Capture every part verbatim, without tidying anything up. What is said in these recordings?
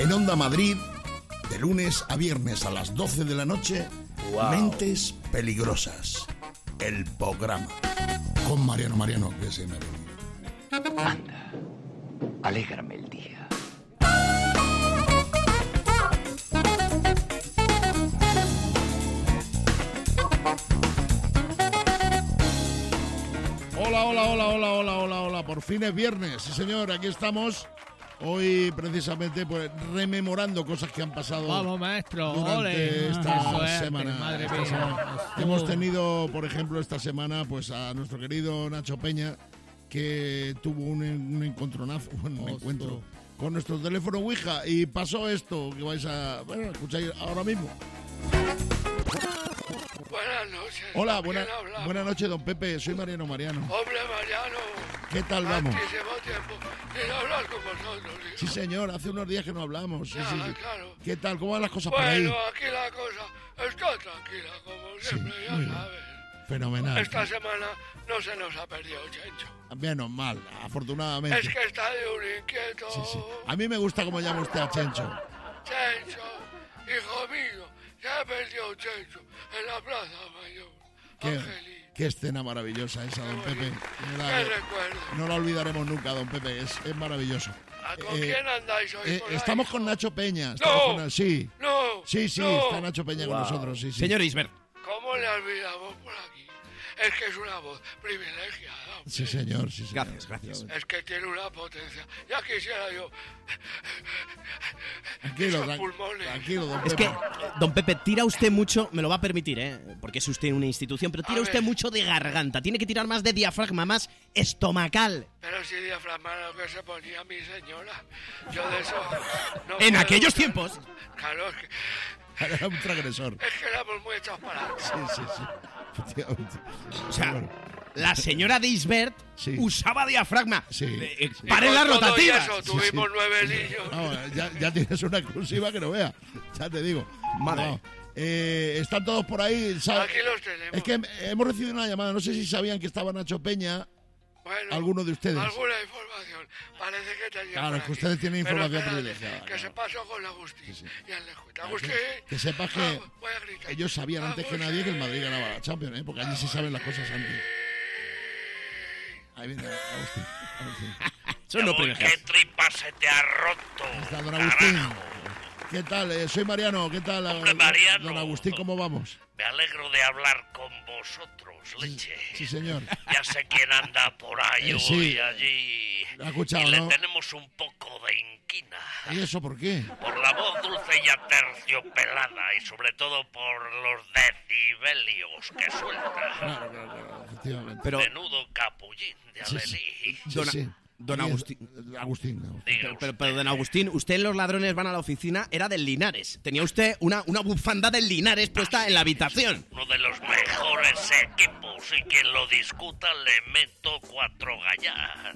En Onda Madrid, de lunes a viernes a las doce de la noche, wow. Mentes Peligrosas, el programa. Con Mariano Mariano, que se me ha Anda, alégrame el día. Hola, hola, hola, hola, hola, hola, hola. Por fin es viernes, sí señor, aquí estamos. Hoy precisamente pues rememorando cosas que han pasado. Vamos, maestro, durante ole. esta Suerte, semana. madre esta mía. semana. Oh. Hemos tenido, por ejemplo, esta semana pues a nuestro querido Nacho Peña, que tuvo un, un encontronazo, un Ostro. encuentro con nuestro teléfono Ouija, y pasó esto que vais a, bueno, escucháis ahora mismo. Buenas noches. Hola, buena, buenas noches, don Pepe. Soy Mariano Mariano. Hombre, Mariano. ¿Qué tal vamos? Muchísimo tiempo sin hablar con vosotros. Hijo. Sí, señor, hace unos días que no hablamos. Sí, Ya, sí, sí. claro. ¿Qué tal? ¿Cómo van las cosas bueno, por ahí? Bueno, aquí la cosa está tranquila, como siempre, Sí, ya muy bien. sabes. Fenomenal. Esta semana no se nos ha perdido Chencho. Menos mal, afortunadamente. Es que está de un inquieto. Sí, sí. A mí me gusta como llama usted a Chencho. Chencho, hijo mío, se ha perdido Chencho en la Plaza Mayor. Qué, Angelito. qué escena maravillosa esa, don Pepe. Qué Verdad, recuerdo. no la olvidaremos nunca, don Pepe. Es, es maravilloso. ¿Con Eh, quién andáis hoy eh, por ahí? estamos con Nacho Peña. Estamos ¡No! con- sí. No. Sí, sí, no. está Nacho Peña con nosotros. Sí, sí. Señor Isbert. ¿Cómo le olvidamos por aquí? Es que es una voz privilegiada. hombre. Sí, señor. Sí, señor. Gracias, gracias. Es que tiene una potencia. Ya quisiera yo. Tranquilo, esos tran- pulmones. tranquilo, don Es Pepe. que, don Pepe, tira usted mucho, me lo va a permitir, ¿eh? Porque es usted una institución, pero tira A usted ver. mucho de garganta. Tiene que tirar más de diafragma, más estomacal. Pero si diafragma era lo que se ponía mi señora. Yo de eso. no En puedo aquellos estar- tiempos. Claro, es que, Era un transgresor. es que éramos muy echados para adelante. Sí, sí, sí. Efectivamente. O sea, Bueno, la señora de Isbert Sí. usaba diafragma. Sí. Eh, eh, Y pare con las todo y rotativas. eso, Sí, tuvimos sí. nueve niños. vamos, ya, ya tienes una exclusiva que no vea. Ya te digo. Madre. Vamos. Eh, están todos por ahí. ¿sabe? Aquí los tenemos. Es que hemos recibido una llamada. No sé si sabían que estaba Nacho Peña. Bueno, ¿Alguno de ustedes? Alguna información. Parece que tenía. Claro, por es que aquí. ustedes tienen Pero información espérate, privilegiada, Que se claro. pasó con Agustín. Sí, sí. Y Alejo. Que, Agustín. que sepas que Ah, voy a gritar. ellos sabían antes que nadie que el Madrid ganaba la Champions, ¿eh? Porque allí sí saben las cosas antes. Ahí viene Agustín. Agustín. Son no Uy, privilegiados. ¿qué tripa se te ha roto? Está don Agustín. Carajo. ¿Qué tal? Eh, soy Mariano. ¿Qué tal? Hombre, eh, Mariano. Don Agustín, ¿cómo vamos? Me alegro de hablar con vosotros, leche. Sí, señor. Ya sé quién anda por ahí Eh, hoy, sí. allí. Lo ha escuchado, y le ¿no? tenemos un poco de inquina. ¿Y eso por qué? Por la voz dulce y aterciopelada y sobre todo por los decibelios que suelta. Claro, claro, claro, efectivamente. Pero, Menudo capullín de Sí, Adelí. sí. Don- Sí, sí. don Bien, Agustín. Agustín. Agustín. Diga pero, usted. pero, don Agustín, usted en Los Ladrones Van a la Oficina era del Linares. Tenía usted una, una bufanda del Linares puesta en la habitación. Uno de los mejores equipos y quien lo discuta le meto cuatro gallas.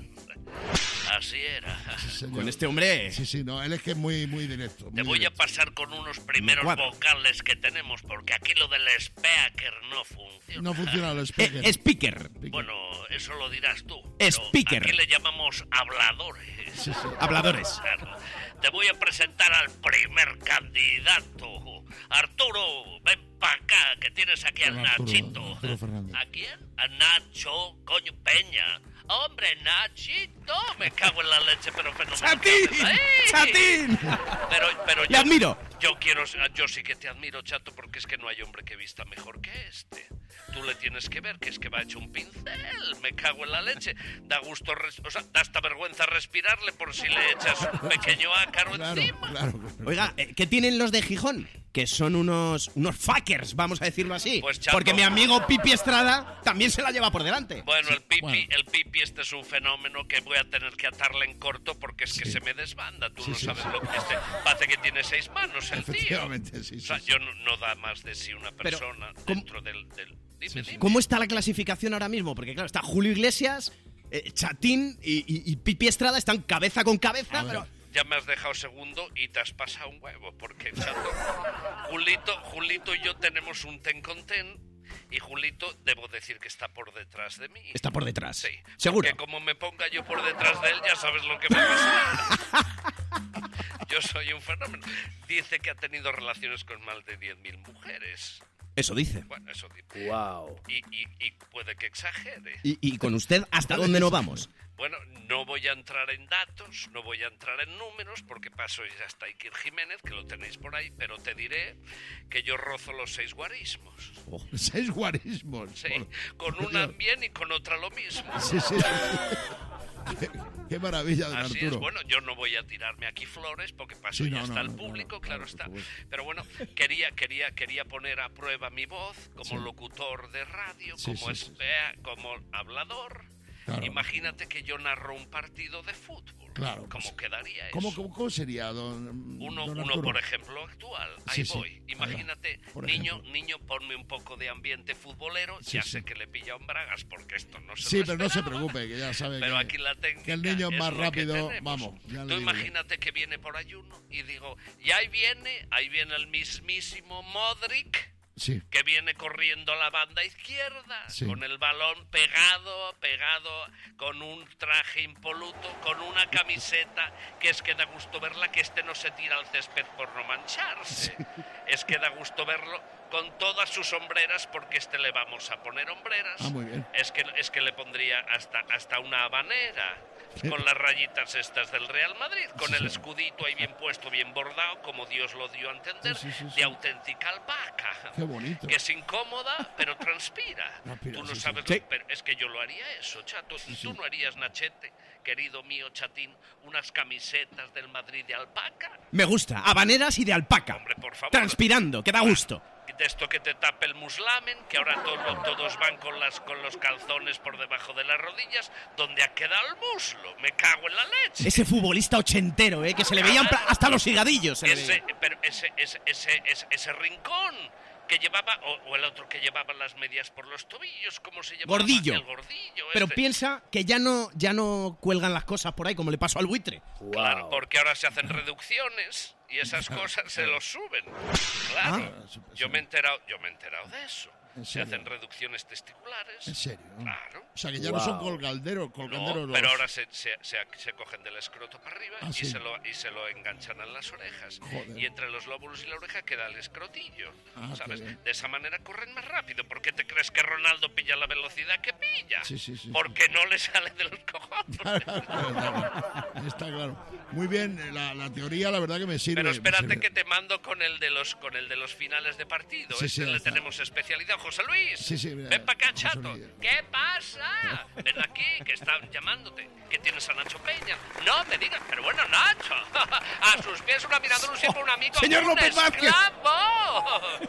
Así era. Señor. Con este hombre... Sí, sí, no, él es que es muy, muy directo. Te muy voy a directo. pasar con unos primeros Me cuadra. vocales que tenemos porque aquí lo del speaker no funciona. No funciona el Eh, speaker. speaker. Bueno, eso lo dirás tú. Speaker. Pero aquí le llamamos habladores. Sí, sí. Habladores. Claro. Te voy a presentar al primer candidato. Arturo, ven para acá, que tienes aquí al Don Arturo, Nachito. Arturo Fernández. ¿A quién? A Nacho, coño, Peña. Hombre, Nachito, me cago en la leche, pero fenomenal. ¡Chatín! ¡Ay! ¡Chatín! Pero, pero Le yo, admiro. Yo quiero, yo sí que te admiro, chato, porque es que no hay hombre que vista mejor que este. Tú le tienes que ver que es que va hecho un pincel, me cago en la leche. Da gusto, res- o sea, da hasta vergüenza respirarle por si le echas un pequeño ácaro Claro, encima. claro, claro. Oiga, eh, ¿qué tienen los de Gijón? Que son unos unos fuckers, vamos a decirlo así. Pues, chato. Porque mi amigo Pipi Estrada también se la lleva por delante. Bueno, el pipi, bueno. el pipi este es un fenómeno que voy a tener que atarle en corto porque es que Sí. se me desbanda. Tú Sí, no sí, sabes sí. lo que este parece que tiene seis manos el tío. Efectivamente, sí, O sí. sea, sí. yo no, no da más de sí una Pero, persona ¿cómo- dentro del, del... Dime, Sí, sí. dime. ¿Cómo está la clasificación ahora mismo? Porque claro, está Julio Iglesias, eh, Chatín y, y- y Pipi Estrada están cabeza con cabeza, A ver. pero... Ya me has dejado segundo y te has pasado un huevo, porque, chato, Julito, Julito y yo tenemos un ten con ten y Julito, debo decir que está por detrás de mí. Está por detrás. Sí. ¿Seguro? Porque como me ponga yo por detrás de él, ya sabes lo que va a pasar. Yo yo soy un fenómeno. Dice que ha tenido relaciones con más de diez mil mujeres. Eso dice. Bueno, eso dice. Wow. Y, y, y puede que exagere. ¿Y, y con usted hasta dónde no vamos? Bueno, no voy a entrar en datos, no voy a entrar en números, porque paso ya hasta Iker Jiménez, que lo tenéis por ahí, pero te diré que yo rozo los seis guarismos. Oh, seis guarismos. Sí, Por... con una bien y con otra lo mismo. Sí, sí. Qué, qué maravilla, don Así Arturo. es, bueno, yo no voy a tirarme aquí flores porque paso Sí, ya no, está no, el no, público, claro, claro, claro, por está. supuesto. Pero bueno, quería, quería, quería poner a prueba mi voz como Sí. locutor de radio, Sí, como, sí, sí. espea- como hablador. Claro. Imagínate que yo narro un partido de fútbol. Claro, ¿Cómo pues, quedaría ¿Cómo, eso? cómo, cómo sería, don, Uno, don uno Arturo? por ejemplo, actual. Sí, Ahí sí. voy. Imagínate, Por niño, ejemplo. niño, ponme un poco de ambiente futbolero. Sí, ya sí. sé que le he pillado en bragas porque esto no se Sí, lo pero no se esperaba. preocupe, que ya sabe Pero que, aquí la técnica que el niño es es más lo que rápido. tenemos. Vamos, ya le Tú digo yo. imagínate que viene por ahí uno y digo, y ahí viene, ahí viene el mismísimo Modric, Sí, que viene corriendo a la banda izquierda, Sí. con el balón pegado, pegado, con un traje impoluto, con una camiseta, que es que da gusto verla, que este no se tira al césped por no mancharse. Es que da gusto verlo con todas sus hombreras, porque este le vamos a poner hombreras. Ah, muy bien. Es que, es que le pondría hasta, hasta una habanera, con las rayitas estas del Real Madrid, con el escudito ahí bien puesto, bien bordado, como Dios lo dio a entender, Sí, sí, sí, sí. de auténtica alpaca. Qué bonito. Que es incómoda, pero transpira. Transpira, Tú no sí, sí. sabes, Sí. lo- pero es que yo lo haría eso, chato. sí. Tú no harías, Nachete, querido mío chatín, unas camisetas del Madrid de alpaca. Me gusta. Habaneras y de alpaca. Hombre, por favor. Transpirando, que da gusto. De esto que te tape el muslamen, que ahora todo- todos van con las con los calzones por debajo de las rodillas, donde ha quedado el muslo. Me cago en la leche. Ese futbolista ochentero, ¿eh? Que se le veían pla- hasta los higadillos. Se le Ese, veían. pero ese, ese, ese, ese, ese rincón que llevaba, o, o el otro que llevaba las medias por los tobillos, ¿cómo se llamaba? Gordillo. El gordillo. Pero este. piensa que ya no, ya no cuelgan las cosas por ahí, como le pasó al buitre. Claro, Wow. porque ahora se hacen reducciones y esas cosas se los suben. Claro. Ah, sí, Yo me he enterado, yo me he enterado de eso. ¿En Se serio? hacen reducciones testiculares. En serio. Claro. O sea, que ya no son Wow. colgalderos, colganderos No, los- pero ahora se, se, se, se cogen del escroto para arriba Ah, y, sí. se lo, y se lo enganchan en las orejas. Joder. Y entre los lóbulos y la oreja queda el escrotillo. Ah, ¿Sabes? qué bien. De esa manera corren más rápido. ¿Por qué te crees que Ronaldo pilla la velocidad que pilla? Sí, sí, sí, Porque no le sale de los cojones. Está claro. Muy bien, la, la teoría la verdad que me sirve. Pero me espérate sirve. que te mando con el de los con el de los finales de partido. Sí, este sí, le está. tenemos especialidad. José Luis, Sí, sí, mira, ven para acá, José chato. Luis. ¿Qué pasa? Ven aquí, que están llamándote. ¿Que tienes a Nacho Peña? No me digas, pero bueno, Nacho. A sus pies un admirador, un siempre un amigo. Señor un López Vázquez. esclavo.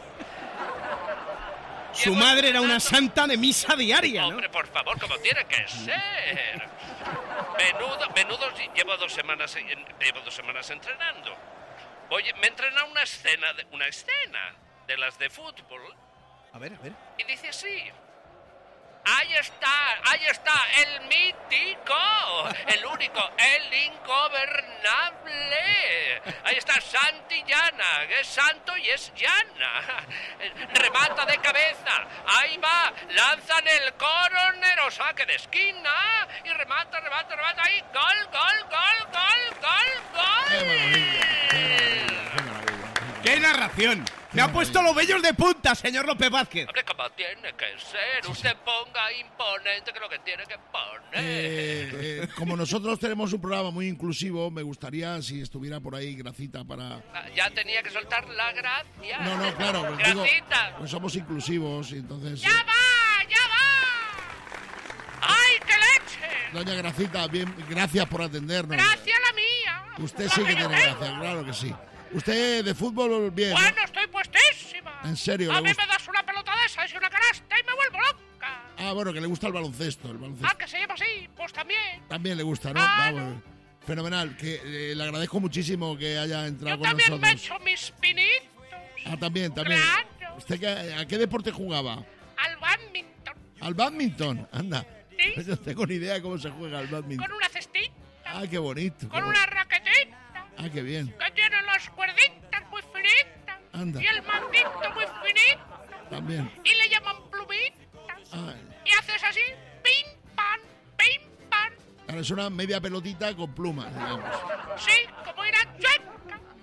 Su Llevo madre era una entrenando- santa de misa diaria, ¿no? Hombre, por favor, como tiene que ser. Menudo, menudo, llevo dos semanas, en- llevo dos semanas entrenando. Oye, me he entrenado una escena, de, una escena de las de fútbol A ver, a ver. y dice así. Ahí está, ahí está, el mítico, el único, el ingobernable. Ahí está Santillana, que es santo y es llana. Remata de cabeza, ahí va, lanzan el coronero, saque de esquina y remata, remata, remata, ahí, gol, gol, gol, gol, gol, Qué gol. maravilla, qué maravilla, qué maravilla. ¡Qué narración! Me ha puesto los vellos de punta, señor López Vázquez. Hombre, como tiene que ser, usted ponga imponente que es lo que tiene que poner. Eh, eh, como nosotros tenemos un programa muy inclusivo, me gustaría si estuviera por ahí Gracita para... Ya tenía que soltar la gracia. No, no, claro, pues digo, Gracita. pues somos inclusivos y entonces... ¡Ya va! ¡Ya va! ¡Ay, qué leche! Doña Gracita, bien, gracias por atendernos. ¡Gracias la mía! Usted La sí que yo tiene tengo. gracia, claro que sí. Usted de fútbol bien, ¿no? Bueno, estoy puestísima. ¿En serio? A ¿Le mí gusta? me das una pelota de esas y una canasta y me vuelvo loca. Ah, bueno, que le gusta el baloncesto, el baloncesto. Ah, que se llama así, pues también. También le gusta, ¿no? Claro. Vamos. Fenomenal, que eh, le agradezco muchísimo que haya entrado Yo con también nosotros. me he hecho mis pinitos Ah, también, también. Claro. ¿Usted qué- a qué deporte jugaba? al badminton ¿Al badminton? Anda. Sí. Pues no tengo ni idea de cómo se juega al badminton. con una cestita, Ah, qué bonito. con qué una raquetita bo- Ah, qué bien. que tiene las cuerditas muy finitas Anda. y el mandito muy finito También. y le llaman plumitas. Ah, Y haces así, pim, pam, pim, pam. claro, es una media pelotita con plumas, digamos. Sí, como ir a chueca.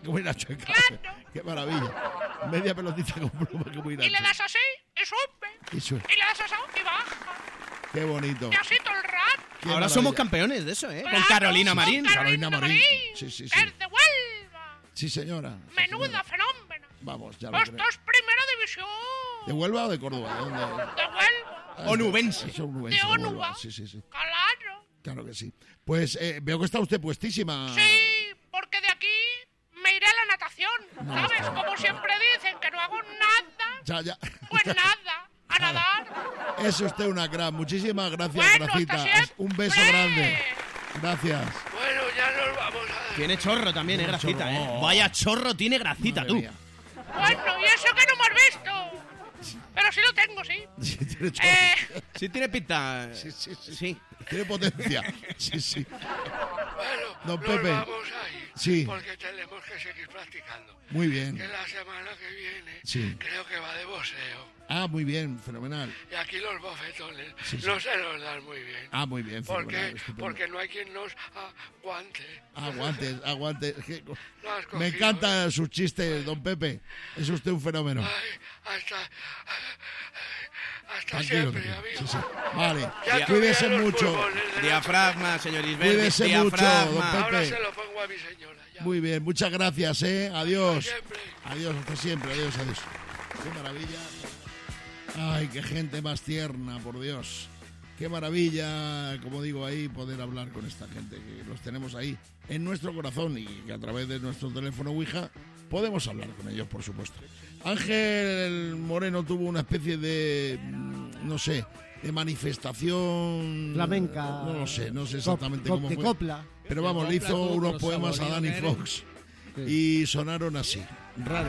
como una chueca. Claro. Qué maravilla. Media pelotita con pluma, como una Y le chueca. das así y sube. Y sube. Y le das así y baja. Qué bonito. Y así todo el rato. Qué Ahora maravilla. somos campeones de eso, ¿eh? Con Claro, Carolina con Marín. Carolina Marín. Marín. Sí, sí, sí. Que es de Huelva. Sí, señora. Sí, Menuda señora. fenómeno. Vamos, ya lo Esto creo. es primera división. ¿De Huelva o de Córdoba? ¿De dónde? De Huelva. Ah, Onubense. es onubense, De Huelva. Onuba. Sí, sí, sí. Claro. Claro que sí. Pues eh, veo que está usted puestísima. Sí, porque de aquí me iré a la natación. ¿Sabes? Como siempre dicen que no hago nada. Ya, ya. Pues nada. A nadar. Es usted una crack. Muchísimas gracias, Bueno, Gracita. hasta siempre. Un beso grande. Gracias. Bueno, ya nos vamos a... Tiene chorro también, eh, Gracita, chorro. ¿eh? Vaya chorro tiene Gracita, Madre tú. mía. Bueno, y eso que no me has visto. Pero sí lo tengo, sí. Sí, tiene chorro. Eh, Sí tiene pinta. Sí, sí, sí. Sí. Tiene potencia. Sí, sí. Bueno, Don nos Pepe. vamos a ir. Sí. Porque tenemos que seguir practicando. Muy bien. Que la semana que viene Sí. creo que va de boxeo. Ah, muy bien. Fenomenal. Y aquí los bofetones Sí, sí. no se nos dan muy bien. Ah, muy bien. ¿Por fenomenal, qué? estupendo. Porque no hay quien nos aguante. Aguantes, aguantes. Que- Lo has Me cogido, encantan sus chistes, don Pepe. Es usted un fenómeno. Ay, hasta... Hasta Tranquilo, siempre, tranquilo. amigo. Sí, sí. Vale. Ya Cuídese tuvieron los mucho. pulmones de la Diafragma, señor Isbert. Cuídese mucho, diafragma. don Pepe. Ahora se lo pongo a mi señora. Ya. Muy bien. Muchas gracias, ¿eh? Adiós. Siempre. Adiós, hasta siempre. Adiós, adiós. Qué maravilla. Ay, qué gente más tierna, por Dios. Qué maravilla, como digo ahí, poder hablar con esta gente, que los tenemos ahí en nuestro corazón y que a través de nuestro teléfono Ouija podemos hablar con ellos, por supuesto. Ángel Moreno tuvo una especie de, mm, no sé, de manifestación... Flamenca. No lo sé, no sé exactamente Cop- cómo de fue. copla. Pero vamos, le hizo unos poemas a Danny Fox y sonaron así. Raro.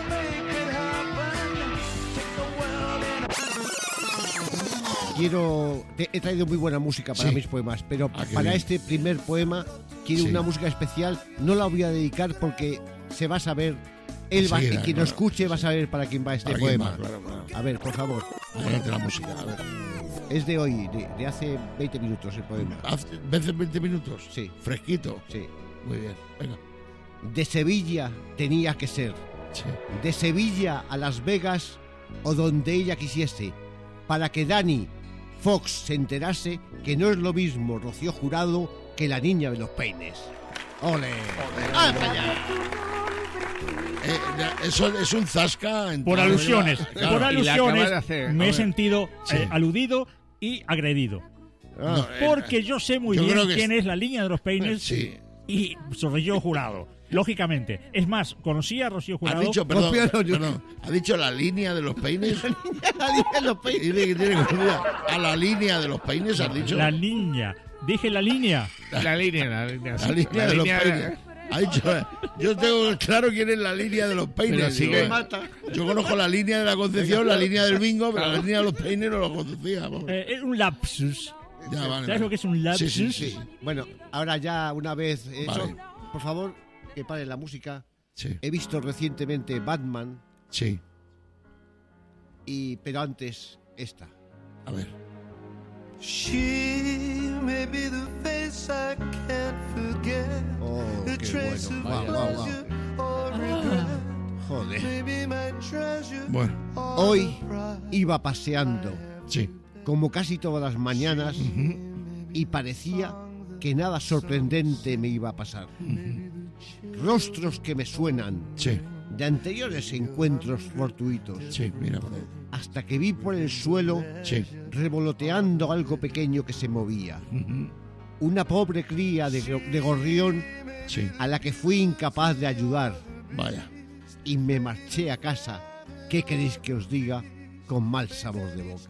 Quiero. te- he traído muy buena música para Sí. mis poemas, pero Ah, qué para bien. este primer poema quiero Sí. una música especial. No la voy a dedicar porque se va a saber. Él va, Enseguida, y quien claro, lo escuche sí, va a sí. saber para quién va este ¿Para quién poema. va? Claro, claro. A ver, por favor. Adelante la música, a ver. Es de hoy, de, de hace veinte minutos el poema. ¿Hace veces veinte minutos? Sí. Fresquito. Sí. Muy bien, venga. De Sevilla tenía que ser. Sí. De Sevilla a Las Vegas o donde ella quisiese, para que Danny Fox se enterase que no es lo mismo Rocío Jurado que la niña de los peines. ¡Ole! ¡Ah, para allá! Eh, ya, eso es un zasca. En Por toda alusiones, regla. por Claro. alusiones de hacer. me A he ver. sentido Sí. eh, aludido y agredido. No, eh, Porque yo sé muy yo bien creo que quién es- es la línea de los peines Sí. y Rocío Jurado. Lógicamente. Es más, conocí a Rocío Ha Jurado. dicho, perdón, Copialo, yo- perdón, ha dicho la línea de los peines. La niña de los peines. Dice que tiene que ir a la línea de los peines, has dicho. La niña. Dije la línea. La línea, la línea. La línea de los peines. Ha dicho, yo tengo claro quién es la línea de los peines. Pero sigue- Digo, eh, yo conozco la línea de la Concepción, la línea del bingo, pero la línea de los peines no lo conocía. vamos. Eh, es un lapsus. Ya, vale, ¿Sabes vale. lo que es un lapsus? Sí, sí, sí. Bueno, ahora ya una vez hecho, Vale. por favor, que pare la música. Sí, He visto recientemente Batman, sí. y pero antes esta. A ver. Oh, qué bueno. Guau, guau, guau. Joder. Bueno, Hoy iba paseando, sí. como casi todas las mañanas, y parecía que nada sorprendente me iba a pasar. Rostros que me suenan Sí, de anteriores encuentros fortuitos, sí, mira por ahí. hasta que vi por el suelo Sí. revoloteando algo pequeño que se movía. Una pobre cría de, go- de gorrión Sí, a la que fui incapaz de ayudar, vaya. y me marché a casa. ¿Qué queréis que os diga? Con mal sabor de boca.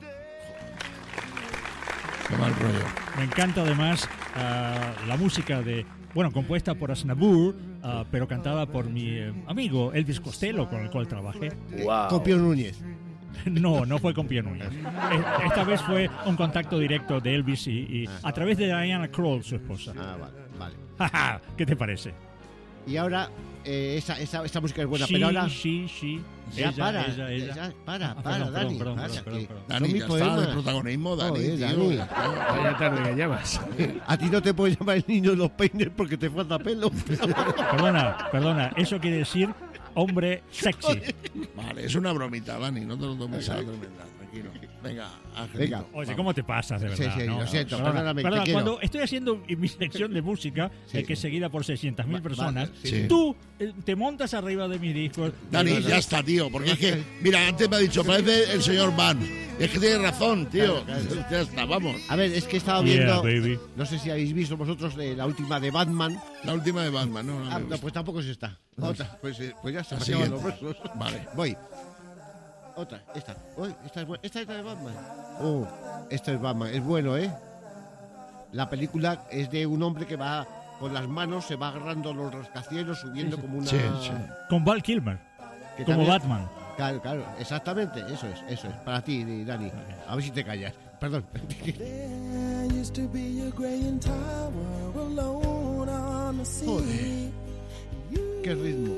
Qué mal rollo. Me encanta además ah, la música de, bueno, compuesta por Aznavour, ah, pero cantada por mi eh, amigo Elvis Costello, con el cual trabajé. Copio Núñez. No, no fue con Pío Núñez. Eh, Esta vez fue un contacto directo de Elvis y, y a través de Diana Krall, su esposa. Ah, vale, vale. Jaja, ¿qué te parece? Y ahora, eh, esa, esa, esa música es buena, Sí, pero ahora sí, sí. Ya Ella, para, ella, ella. ya, para, Ah, para, perdón, Dani. perdón, para, perdón, que perdón, perdón. Dani, son mis ya está, poemas. de protagonismo, Dani, Joder, tío. Dani. ya está. Vaya tarde que llevas. A ti no te puedo llamar el niño de los peines porque te falta pelo. Perdona, perdona, eso quiere decir hombre sexy. Vale, es una bromita, Dani, no te lo tomes a la tremenda, tranquilo. Venga, Angelito. Venga. Oye, ¿cómo te pasas, de Sí, verdad? sí, no? lo siento, Perdona, perdóname, te perdona, quiero. cuando estoy haciendo mi sección de música, Sí. eh, que es seguida por seiscientas mil Va- personas, vale, sí. tú eh, te montas arriba de mis discos. Dani, y- ya está, tío, porque es que, mira, antes me ha dicho, parece el señor Van. Es que tiene razón, tío. Ya está, vamos. A ver, es que estaba Yeah, viendo. baby. No sé si habéis visto vosotros eh, la última de Batman. La última de Batman, ¿no? Ah, no, pues tampoco es esta. Otra. Pues, eh, pues ya se La me acaban siguiente. los versos. Vale. Voy. Otra, esta. Uy, esta es buena. Esta es la de Batman. Oh, esta es Batman. Es bueno, ¿eh? La película es de un hombre que va con las manos, se va agarrando los rascacielos, subiendo como una. Sí, sí. Con Val Kilmer, que como también- Batman. Claro, claro, exactamente, eso es, eso es. Para ti, Dani. A ver si te callas. Perdón. Joder. Qué ritmo.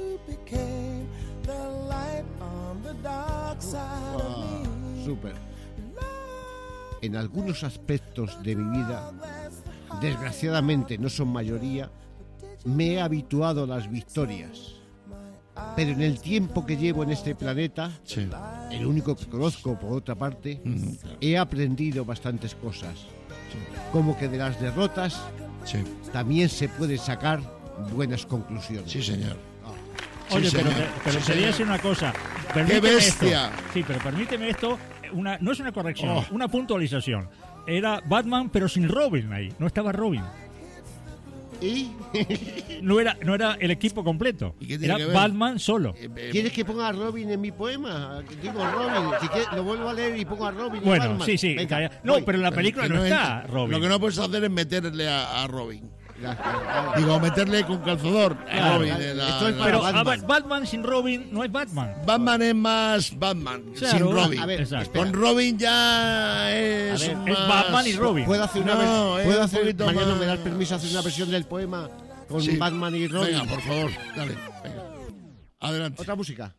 Ah, súper. En algunos aspectos de mi vida, desgraciadamente no son mayoría, me he habituado a las victorias. Pero en el tiempo que llevo en este planeta, Sí. el único que conozco por otra parte, Mm, he aprendido bastantes cosas. Como que de las derrotas Sí, también se pueden sacar buenas conclusiones. sí, señor. Oye, Sí, pero, señor. te, pero Sí, te voy a señor. decir una cosa. Permíteme bestia! esto. Sí, pero permíteme esto. Una, no es una corrección, Oh. una puntualización. Era Batman, pero sin Robin ahí. No estaba Robin. ¿Y? No era, no era el equipo completo. ¿Y qué tiene Era que ver? Batman solo. Eh, eh, ¿Quieres que ponga a Robin en mi poema? Digo Robin, si quieres, lo vuelvo a leer y pongo a Robin. y Bueno, Batman. sí, sí. Venga, calla. No, voy. pero en la pero película que no está entra. Robin. Lo que no puedes hacer es meterle a, a Robin. Gracias. Digo, meterle con calzador a Claro, Robin. claro. de la- Esto es la- Pero Batman. a ver, Batman sin Robin no es Batman. Batman es más Batman, Claro. sin Robin. A ver, Exacto. espera. Con Robin ya es, A ver, más... Es Batman y Robin. ¿Puedo hacer una No, versión? es ¿Puedo un hacer, poquito Mariano, más- me das permiso a hacer una versión del poema con Sí. Batman y Robin? Venga, por favor, dale. Venga. Adelante. Otra música.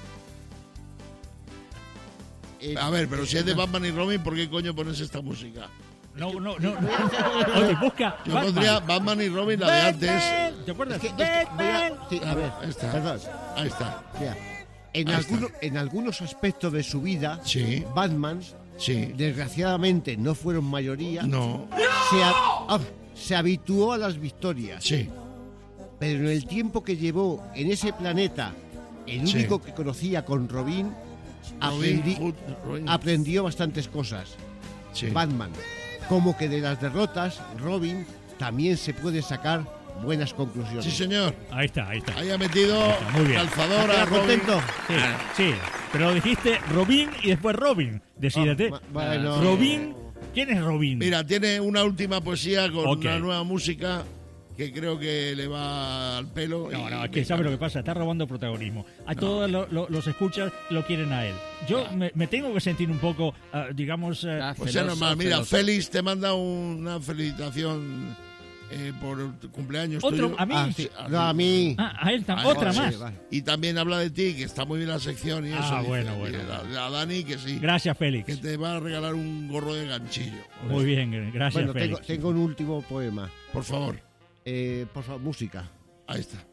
Eh, A ver, pero si es de Batman y Robin, ¿por qué coño pones esta música? No, no, no. Oye, busca. Yo Batman. pondría Batman y Robin, la de antes. Batman. ¿Te acuerdas? es que- es que voy a- Batman. sí, a ver, Ahí está. perdón. Ahí está. Mira, en, Ahí alguno- en algunos aspectos de su vida, Sí, Batman, sí. desgraciadamente no fueron mayoría, No, se, ha- ah, se habituó a las victorias. sí. Pero en el tiempo que llevó en ese planeta, el Sí. único que conocía con Robin, Robin aprendi- Hood, Robin. aprendió bastantes cosas. Sí. Batman, como que de las derrotas, Robin también se puede sacar buenas conclusiones. Sí, señor. Ahí está, ahí está. Ahí ha metido Muy bien. calzador a ¿Estás Robin. contento? Sí, sí, pero dijiste Robin y después Robin. Decídete. Ah, ma- bueno. Robin, ¿quién es Robin? Mira, tiene una última poesía con Ok. una nueva música que creo que le va al pelo. No, y no, es me que sabe encanta. lo que pasa, está robando protagonismo. A todos lo- lo- los escuchas lo quieren a él. Yo me, me tengo que sentir un poco, ah, digamos... eh, Ah, Pues sea celoso, normal. Mira, celoso. Félix te manda una felicitación eh, por tu cumpleaños Otro, tuyo. a mí. Ah, sí. No, a mí. Ah, a él también. Ah, Otra sí, más. vale. Y también habla de ti, que está muy bien la sección y Ah, eso. dice. bueno, Y bueno. A, a Dani, que sí. Gracias, Félix. Que te va a regalar un gorro de ganchillo. Muy bien, gracias, Bueno, Félix. tengo, tengo un último poema. Por favor. Eh, por favor, música. Ahí está.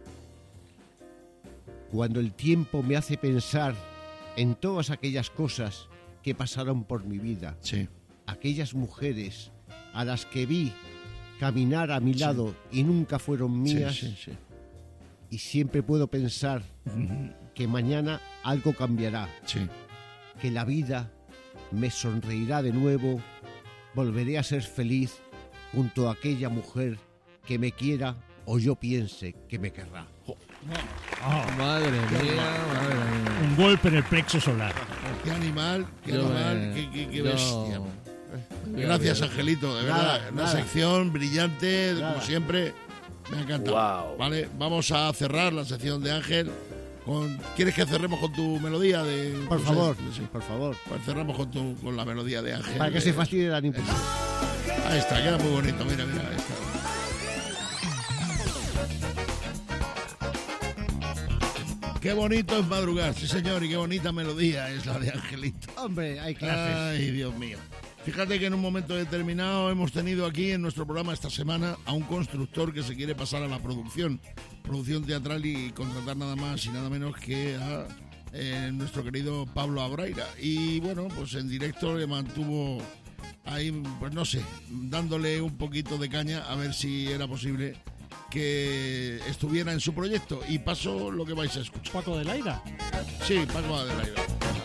Cuando el tiempo me hace pensar en todas aquellas cosas que pasaron por mi vida, Sí. aquellas mujeres a las que vi caminar a mi lado y nunca fueron Sí, mías, sí, sí. y siempre puedo pensar que mañana algo cambiará, Sí. que la vida me sonreirá de nuevo, volveré a ser feliz junto a aquella mujer que me quiera o yo piense que me querrá. Ah, Madre mía, madre mía. un golpe en el plexo solar. Qué animal, qué Yo animal, me- qué, qué- qué yo- bestia. Gracias, Angelito, de Nada, verdad. Una nada. sección brillante, Nada. como siempre. Me ha encantado. Guau. Vale, vamos a cerrar la sección de Ángel. Con... ¿Quieres que cerremos con tu melodía? de Por pues, favor, eh, sí. por favor. Pues cerramos con, tu, con la melodía de Ángel. Para que de- se fastidie la niña. Ahí está, queda muy bonito. Mira, mira, ahí está. Qué bonito es madrugar, sí señor, y qué bonita melodía es la de Angelito. Hombre, hay clases. Ay, Dios mío. Fíjate que en un momento determinado hemos tenido aquí en nuestro programa esta semana a un constructor que se quiere pasar a la producción, producción teatral y contratar nada más y nada menos que a eh, nuestro querido Pablo Abraira. Y bueno, pues en directo le mantuvo ahí, pues no sé, dándole un poquito de caña a ver si era posible que estuviera en su proyecto. Y pasó lo que vais a escuchar. Paco de Laira. Sí, Paco de Laira.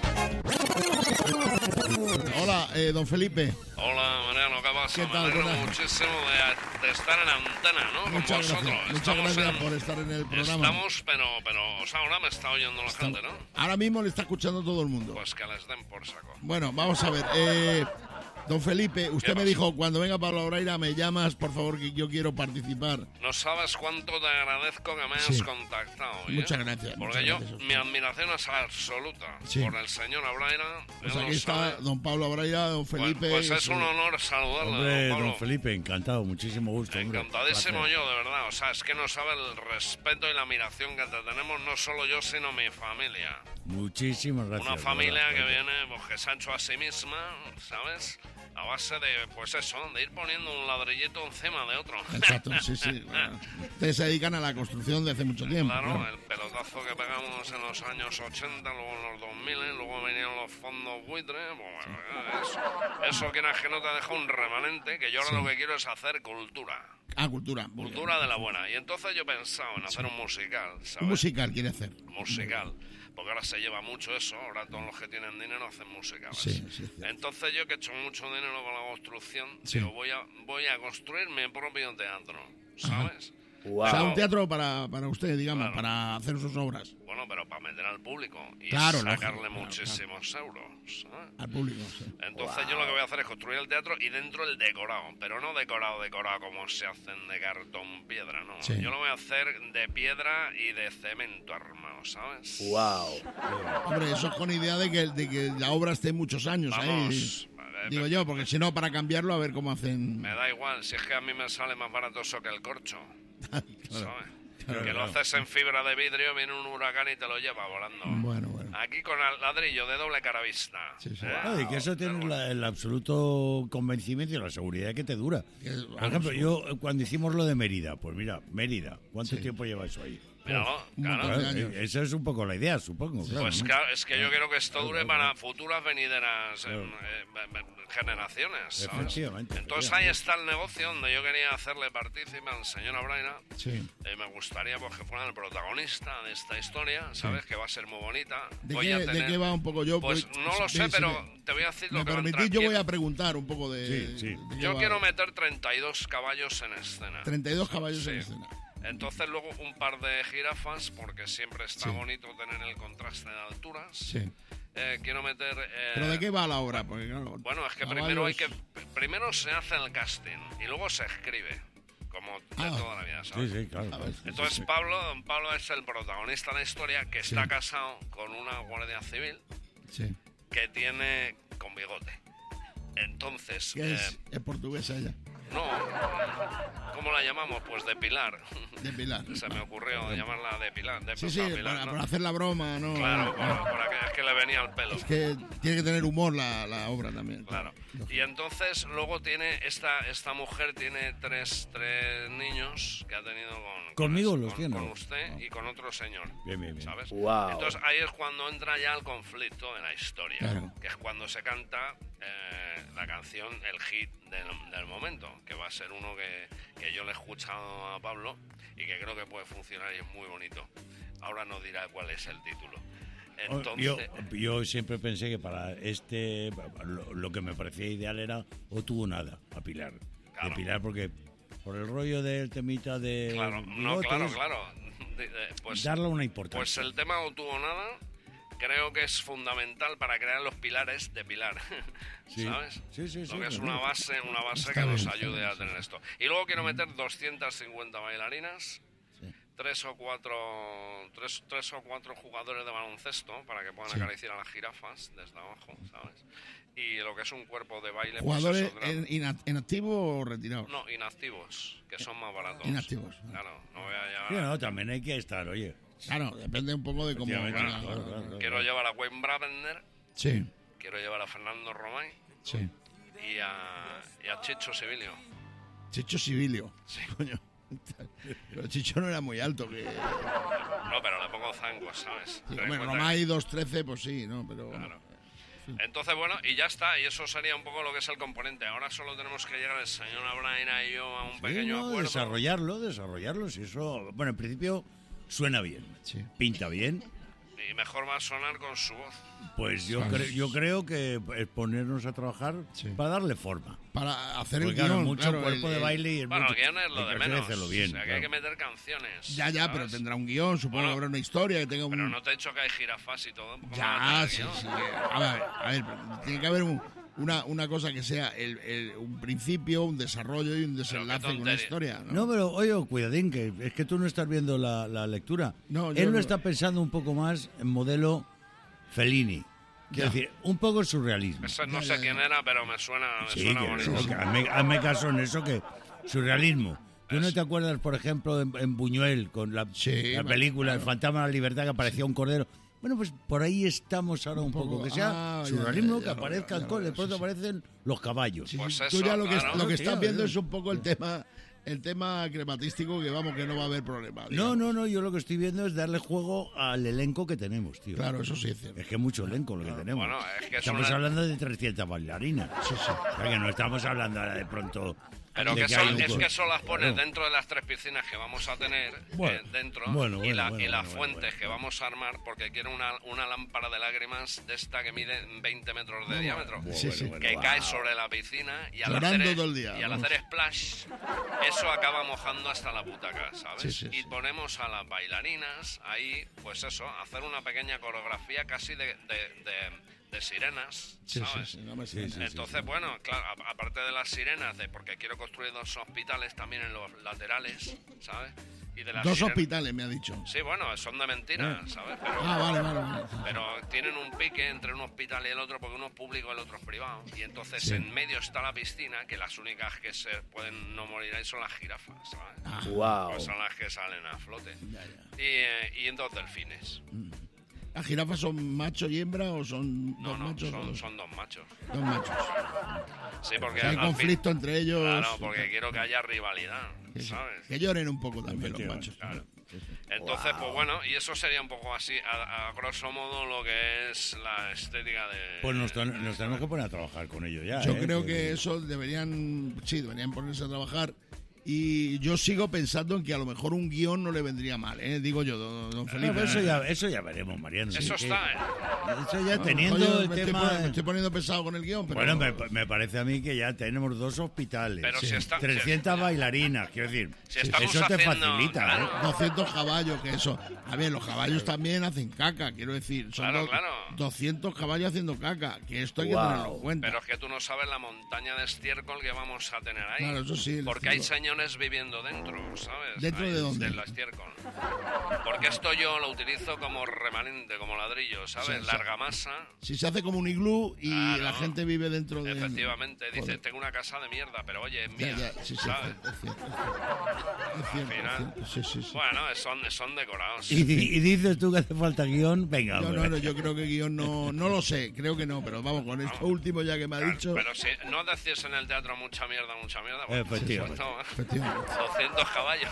Hola, eh, don Felipe. Hola, Mariano, ¿qué pasa? ¿Qué tal? Me alegro Buenas. muchísimo de, de estar en antena, ¿no? Con Muchas vosotros. gracias, muchas Estamos gracias en- por estar en el programa. Estamos, pero, pero, o sea, ahora me está oyendo la gente, ¿no? Ahora mismo le está escuchando todo el mundo. Pues que les den por saco. Bueno, vamos a ver. Eh, don Felipe, usted ¿Qué me pasa? dijo, cuando venga Pablo Abraira me llamas, por favor, que yo quiero participar. No sabes cuánto te agradezco que me hayas Sí. contactado. ¿eh? Muchas gracias, Porque muchas yo, gracias a usted. mi admiración es absoluta Sí. por el señor Abraira. Pues él aquí lo está sabe. don Pablo Abraira, don Pues- Felipe. Pues, es sí. un honor saludarle, Hombre, don Pablo. don Felipe, encantado, muchísimo gusto. hombre. Encantadísimo Placer. yo, de verdad. O sea, es que no sabe el respeto y la admiración que te tenemos, no solo yo, sino mi familia. Muchísimas gracias. Una de familia verdad, que Felipe. viene, pues, que se ha hecho a sí misma, ¿sabes? A base de, pues eso, de ir poniendo un ladrillito encima de otro. Exacto, sí, sí. Bueno, ustedes se dedican a la construcción de hace mucho tiempo. Claro, claro. el pelotazo que pegamos en los años ochenta, luego en los dos mil, luego vinieron los fondos buitre. Pues, bueno, eso, eso quieras que no te deja un remanente, que yo ahora Sí. lo que quiero es hacer cultura. Ah, cultura. muy bien. Cultura de la buena. Y entonces yo he pensado en hacer un musical, ¿sabes? Un musical quiere hacer. Musical. Porque ahora se lleva mucho eso, ahora todos los que tienen dinero hacen musicales. Sí, sí, cierto. Entonces yo que he hecho mucho dinero con la construcción, Sí. digo, voy a, voy a construir mi propio teatro, ¿sabes? O sea, un teatro para, para usted, digamos, Claro. para hacer sus obras. Bueno, pero para meter al público y Claro, sacarle lógico, claro, muchísimos euros, ¿sabes? Al público, sí. Entonces yo lo que voy a hacer es construir el teatro y dentro el decorado, pero no decorado, decorado como se hacen de cartón piedra, no. Sí. Yo lo voy a hacer de piedra y de cemento armado, ¿sabes? Hombre, eso es con idea de que, de que la obra esté muchos años ahí. Vamos, a ver, Digo yo, porque si no, para cambiarlo, a ver cómo hacen. me da igual, si es que a mí me sale más barato eso que el corcho, ¿sabes? claro, que lo claro. haces en fibra de vidrio, viene un huracán y te lo lleva volando. Bueno, bueno. Aquí con el ladrillo de doble cara vista. Sí, sí. Eh, No, y que eso tiene la- el absoluto convencimiento y la seguridad de que te dura. Que- Por ejemplo, yo eh, cuando hicimos lo de Mérida, pues mira, Mérida, ¿cuánto Sí. tiempo lleva eso ahí? Míralo, un claro. montón de Claro, años. eh, esa es un poco la idea, supongo. Claro, Pues ¿no? claro, es que yo quiero que esto dure claro, para claro. futuras venideras eh, Claro. eh, eh, eh, generaciones, ¿sabes? Efectivamente, Entonces efectivamente. ahí está el negocio donde yo quería hacerle partícipe al señor Abraira. Sí. Eh, me gustaría pues, que fuera el protagonista de esta historia, ¿sabes? Que va a ser muy bonita. ¿De Voy qué, a de tener- qué va un poco yo? Pues Voy- no lo sí, sé, sí, pero me- te voy a decir Me lo que permitís, van yo voy quiero- a preguntar un poco de. Sí, sí. de qué Yo va. quiero meter treinta y dos caballos en escena. treinta y dos caballos Sí. en escena. Entonces luego un par de jirafas, porque siempre está Sí. bonito tener el contraste de alturas. Sí. Eh, quiero meter... eh, ¿Pero de qué va la obra? Porque, claro, Bueno, es que caballos- primero hay que... Primero se hace el casting y luego se escribe, como de Ah. toda la vida, Sí, ¿sabes? sí, claro. A ver, claro. Entonces Sí, sí. Pablo, don Pablo es el protagonista de la historia que Sí. está casado con una guardia civil Sí. que tiene con bigote. Entonces, ¿Qué es? eh, Es portuguesa ella. no, ¿cómo la llamamos? Pues de Pilar. De Pilar. Se me ocurrió llamarla de Pilar. De Sí, o sí, sea, Pilar, para, ¿no? para hacer la broma, ¿no? Claro, para, para que, es que le venía al pelo. Es que tiene que tener humor la, la obra también. Claro. Y entonces luego tiene esta esta mujer tiene tres, tres niños que ha tenido con ¿Conmigo con, los tiene? con usted y con otro señor. Bien, bien, bien. ¿Sabes? Entonces ahí es cuando entra ya el conflicto de la historia, Claro. que es cuando se canta eh, la canción, el hit del, del momento, que va a ser uno que, que yo le he escuchado a Pablo y que creo que puede funcionar y es muy bonito. Ahora no dirá cuál es el título. Entonces, Yo, yo siempre pensé que para este, lo, lo que me parecía ideal era O tuvo nada, a Pilar. Claro. De Pilar, porque por el rollo del temita de claro, no, bigotes, claro, claro. De- de- pues, darle una importancia. Pues el tema no tuvo nada, creo que es fundamental para crear los pilares de Pilar, Sí. ¿sabes? Sí, sí, sí, Lo que es sí. una base, una base Está que bien, nos está ayude bien, a sí, tener esto. Y luego quiero meter doscientas cincuenta bailarinas, Sí. tres o cuatro tres, tres o cuatro jugadores de baloncesto para que puedan Sí. acariciar a las jirafas desde abajo, ¿sabes? Y lo que es un cuerpo de baile, pues ¿Jugadores eso, claro. en, ina- en activo o retirados? No, inactivos, que son más baratos. Inactivos. Claro, no voy a Sí, llamar... no, también hay que estar, oye. Claro, depende un poco de cómo... Efectivamente, vaya- claro, claro, claro. Quiero llevar a Wayne Bravender, Sí, quiero llevar a Fernando Romay sí. y a, y a Chicho Sibilio. Chicho Sibilio. Coño. Pero Chicho no era muy alto. Que... No, pero le pongo zancos, ¿sabes? Sí, Ten en hombre, cuenta Romay dos trece, pues sí, ¿no? Pero... Claro. Entonces, bueno, y ya está, y eso sería un poco lo que es el componente. Ahora solo tenemos que llegar el señor Abraina y yo a un Sí, pequeño no, acuerdo. desarrollarlo, desarrollarlo. Si eso, bueno, en principio suena bien, Sí. pinta bien. Y mejor va a sonar con su voz. Pues yo, Ah, cre- sí. yo creo que es ponernos a trabajar Sí. para darle forma. Para hacer el Porque claro, guión, mucho claro, cuerpo el- de el- baile y el Bueno, mucho- el guión es lo hay de que menos. hacerlo bien. O sea, que claro. hay que meter canciones. Ya, ya, pero ¿sabes? tendrá un guión, supongo Bueno, que habrá una historia que tenga un... Pero no te he dicho que hay jirafas y todo. ¿cómo va a Ya, tener sí, guión? sí. A ver, a ver, pero tiene que haber un- una, una cosa que sea el, el- un principio, un desarrollo y un desenlace con una tontería. historia, ¿no? No, pero oye, cuidadín, que es que tú no estás viendo la, la lectura. No, yo Él lo no. está pensando un poco más en modelo Fellini. Quiero Ya. decir, un poco surrealismo. Ese no Ya, sé ya, quién ya. era, pero me suena, me Sí, suena que- bonito. sí, que hazme, hazme caso en eso, que surrealismo. ¿Tú no te acuerdas, por ejemplo, en, en Buñuel, con la, Sí, la me- película El claro. fantasma de la libertad, que aparecía un cordero? Bueno, pues por ahí estamos ahora un, Un poco, poco, que sea ah, ya, surrealismo, ya, ya que lo aparezcan veo, ya lo cosas, de veo, pronto sí, sí. aparecen los caballos. Sí, Pues sí, eso, tú ya lo que, claro. lo que Tío, estás viendo tío. es un poco el tema el tema crematístico, que vamos, que no va a haber problema. No, digamos. no, no, yo lo que estoy viendo es darle juego al elenco que tenemos, tío. Claro, eso sí es cierto. Es que es mucho elenco lo que tenemos. Bueno, es que es estamos una- hablando de trescientas bailarinas. Sí, sí. O sea, que no estamos hablando ahora de pronto... Pero de que hay son, un es co- que eso las pones Claro. dentro de las tres piscinas que vamos a tener Bueno, eh, dentro bueno, y, bueno, la- bueno, y las bueno, fuentes bueno, que bueno. vamos a armar, porque quiero una, una lámpara de lágrimas de esta que mide veinte metros de diámetro, Sí, sí. que cae sobre la piscina y al, Llorando hacer, todo el día, y al vamos. hacer splash, eso acaba mojando hasta la butaca, ¿sabes? Sí, sí, y sí. ponemos a las bailarinas ahí, pues eso, hacer una pequeña coreografía casi de, de, de- de sirenas, Sí, sí, ¿sabes? sí, no me Sí, suena. sí, sí. Entonces, bueno, claro, a- aparte de las sirenas, de, porque quiero construir dos hospitales también en los laterales, ¿sabes? Y de las Dos sirenas- hospitales, me ha dicho. Sí, bueno, son de mentira, ¿sabes? Pero, Ah, vale, vale, vale. pero tienen un pique entre un hospital y el otro porque uno es público y el otro es privado. Y entonces Sí. en medio está la piscina, que las únicas que se pueden no morir ahí son las jirafas, ¿sabes? Ah, Wow. Pues son las que salen a flote. ya, ya. Y, eh, y en dos delfines. ¿Las jirafas son macho y hembra o son No, dos no, machos? o son, dos, son dos machos. dos machos. Sí, porque Si hay al fin- conflicto entre ellos. Claro, porque quiero que haya rivalidad, Sí, sí. ¿sabes? Que lloren un poco también los machos. Claro. Entonces, pues bueno, y eso sería un poco así, a, a grosso modo, lo que es la estética de... Pues nos, ten- nos tenemos que poner a trabajar con ello ya. Yo ¿eh? creo que eso deberían, sí, deberían ponerse a trabajar. Y yo sigo pensando en que a lo mejor un guión no le vendría mal, ¿eh? Digo yo, don, don No, Felipe. pero eso, ya, eso ya veremos, Mariano. Eso Sí, está, ¿eh? que- Eso ya teniendo Oye, el me, tema... estoy poniendo, me estoy poniendo pesado con el guión, pero... Bueno, me, me parece a mí que ya tenemos dos hospitales, Pero si está- trescientas si- bailarinas, quiero decir, Si estamos eso te haciendo- facilita, claro. ¿eh? doscientos caballos, que eso. A ver, los caballos también hacen caca, quiero decir. Son Claro, do- claro. doscientos caballos haciendo caca, que esto hay que Wow. tenerlo en cuenta. Pero es que tú no sabes la montaña de estiércol que vamos a tener ahí. Claro, eso sí, el Porque hay estiércol. señores viviendo dentro, ¿sabes? ¿Dentro Ahí, de dónde? Del estiércol. Porque esto yo lo utilizo como remanente, como ladrillo, ¿sabes? Sí, sí. Larga masa. Si se hace como un iglú y Claro. la gente vive dentro de... Efectivamente, dices, Joder. tengo una casa de mierda, pero oye, es Ya, mía, ya, sí, sí, ¿sabes? es cierto, es cierto. Es cierto, Al final. es cierto, sí, sí, sí. Bueno, son, son decorados. Y, y dices tú que hace falta guión, venga, Yo, hombre. no, no, yo creo que guión no, no lo sé, creo que no, pero vamos, con esto último ya que me ha Claro, dicho... Pero si no decís en el teatro mucha mierda, mucha mierda. Pues, Efectivamente. pues, Efectivamente. doscientos caballos.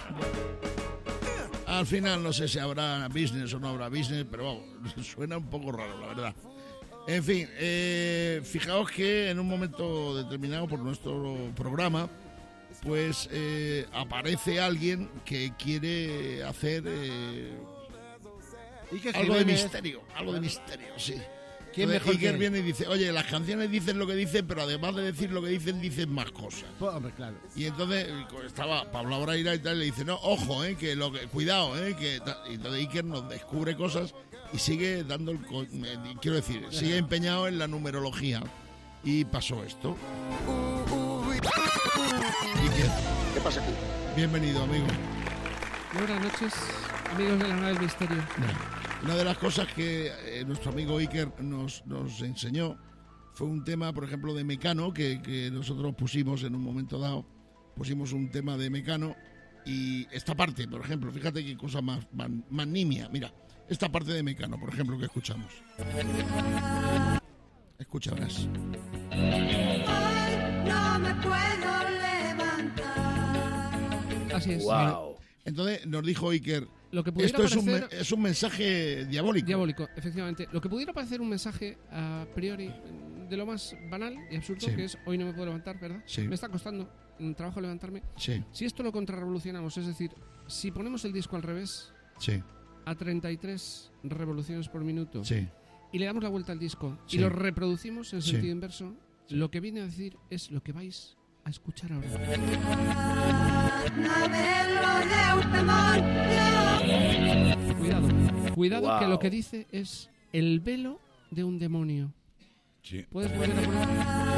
Al final no sé si habrá business o no habrá business, pero vamos, suena un poco raro, la verdad. En fin, eh, fijaos que en un momento determinado por nuestro programa, pues eh, aparece alguien que quiere hacer eh, Iker algo de Jiménez. misterio, algo de misterio, sí. ¿Quién Entonces, mejor Iker que- viene y dice, oye, las canciones dicen lo que dicen, pero además de decir lo que dicen, dicen más cosas. Pues, hombre, claro. Y entonces estaba Pablo Abraira y tal, y le dice, no, ojo, eh, que lo que, cuidado, eh, que ta-". Y entonces Iker nos descubre cosas y sigue dando el, co- eh, quiero decir, sigue empeñado en la numerología. Y pasó esto. Iker, ¿Qué pasa aquí? bienvenido, amigo. Buenas noches, amigos de la nave del misterio. Una de las cosas que eh, nuestro amigo Iker nos, nos enseñó fue un tema, por ejemplo, de Mecano, que, que nosotros pusimos en un momento dado. Pusimos un tema de Mecano Y esta parte, por ejemplo, fíjate qué cosa más, más, más nimia. Mira, esta parte de Mecano, por ejemplo, que escuchamos. Escucha, verás. No me puedo levantar. Así es. Wow. Entonces nos dijo Iker, Lo que pudiera esto es un, parecer- me- es un mensaje diabólico. Diabólico, efectivamente. Lo que pudiera parecer un mensaje a priori de lo más banal y absurdo, Sí. que es hoy no me puedo levantar, ¿verdad? Sí. Me está costando un trabajo levantarme. Sí, Si esto lo contrarrevolucionamos, es decir, si ponemos el disco al revés, sí, a treinta y tres revoluciones por minuto, sí. y le damos la vuelta al disco Sí. y lo reproducimos en Sí. sentido inverso, lo que viene a decir es lo que vais a escuchar ahora. Cuidado, cuidado Wow. que lo que dice es el velo de un demonio. Sí. ¿Puedes volver a poner?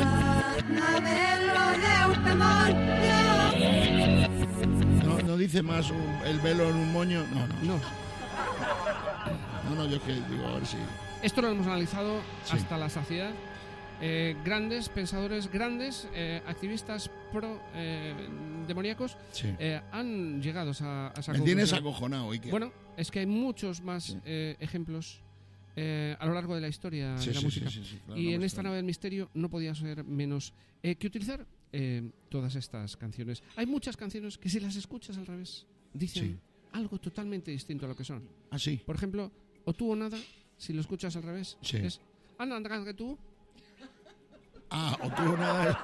No, no dice más un- el velo en un moño. No, no. No. No, no, yo es que digo, a ver si. Esto lo hemos analizado Sí. hasta la saciedad. Eh, grandes pensadores, grandes eh, activistas pro eh, demoníacos Sí. eh, han llegado a esa, a esa Me tienes conclusión. acojonado, Iker. Bueno, es que hay muchos más Sí. eh, ejemplos eh, a lo largo de la historia Sí, de la sí, música. sí, sí, sí, claro, y no en me esta extraña. nave del misterio no podía ser menos eh, que utilizar eh, todas estas canciones. Hay muchas canciones que si las escuchas al revés dicen Sí. algo totalmente distinto a lo que son. Ah, sí. Por ejemplo, o tú o nada, si lo escuchas al revés, Sí. es anda, anda, que tú. Ah, o tú nada.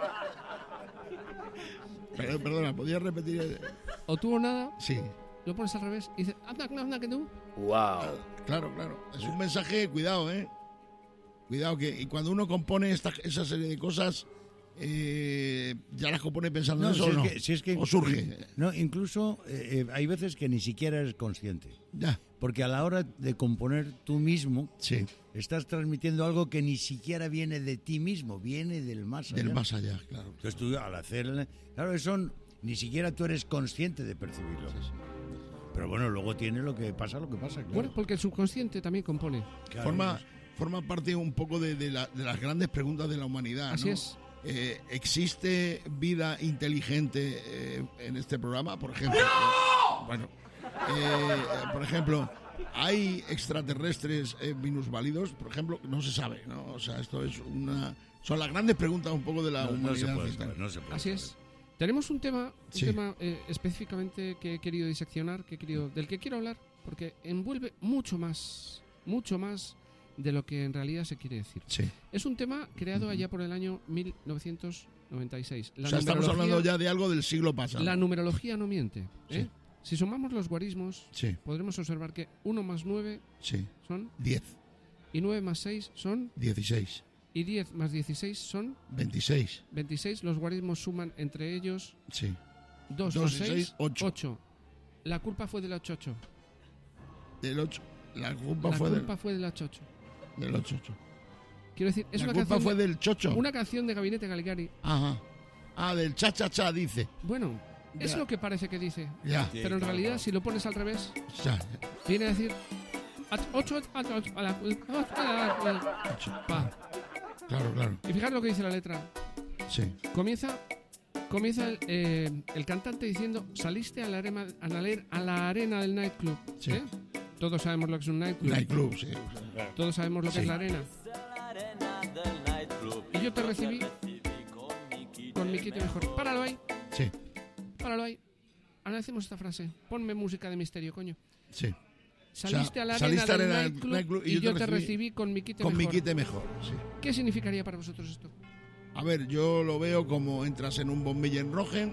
Perdón, perdona, ¿podías repetir? el- O tú o nada, Sí. lo pones al revés y dices anda, anda, anda, que tú. Wow. Claro, claro. Es un mensaje, cuidado, ¿eh? Cuidado, que y cuando uno compone esta, esa serie de cosas, eh, ya las compone pensando en No, eso si o es no. que, si es que- o surge. No, incluso eh, eh, hay veces que ni siquiera eres consciente. Ya. Porque a la hora de componer tú mismo, Sí. estás transmitiendo algo que ni siquiera viene de ti mismo, viene del más allá. Del más allá, claro. Entonces tú al hacer... Claro, eso ni siquiera tú eres consciente de percibirlo. Pero bueno, luego tiene lo que pasa, lo que pasa, claro. Bueno, porque el subconsciente también compone. Claro, Forma, pues, forma parte un poco de, de la- de las grandes preguntas de la humanidad, Así ¿no? es. Eh, ¿Existe vida inteligente eh, en este programa, por ejemplo? Bueno, eh, por ejemplo, ¿hay extraterrestres eh, minusválidos? Por ejemplo, no se sabe, ¿no? O sea, esto es una... Son las grandes preguntas un poco de la no, no humanidad. se puede y tal. saber, no se puede Así saber. es. Tenemos un tema, un Sí. tema eh, específicamente que he querido diseccionar, que he querido, del que quiero hablar, porque envuelve mucho más, mucho más de lo que en realidad se quiere decir. Sí. Es un tema creado allá por el año mil novecientos noventa y seis. La O sea, estamos numerología- hablando ya de algo del siglo pasado. La numerología no miente. ¿eh? Sí. Si sumamos los guarismos, Sí, podremos observar que uno más nueve sí. son, diez, y nueve más seis son, dieciséis, y diez más dieciséis son veintiséis. veintiséis. Los guarismos suman entre ellos Sí. dos Dos más y seis, seis, ocho. ocho. La culpa fue del ocho ocho. Del ocho. La culpa La fue culpa fue del ocho ocho. del, del ocho ocho. Quiero decir, es La una culpa canción, fue de, del chocho. una canción de Gabinete Caligari. Ajá. Ah, del cha-cha-cha, dice. Bueno, es Ya. lo que parece que dice. Ya, Sí, Pero en claro, realidad, claro. si lo pones al revés, ya. viene a decir ocho a la a la- pa. Claro, claro. Y fijaros lo que dice la letra. Sí. Comienza comienza el, eh, el cantante diciendo saliste a la arena a la, a la arena del nightclub. Sí. ¿eh? Todos sabemos lo que es un nightclub. Nightclub, sí. Todos sabemos lo que Sí. es la arena. Y yo te recibí con mi kit mejor. Páralo ahí, Sí, páralo ahí. Analicemos esta frase. Ponme música de misterio, coño. sí. Saliste O sea, a la arena saliste a del la arena del nightclub, nightclub y, yo te recibí con mi kit Con mejor. mi quite mejor, sí. ¿Qué significaría para vosotros esto? A ver, yo lo veo como entras en un Bombillen Rogen,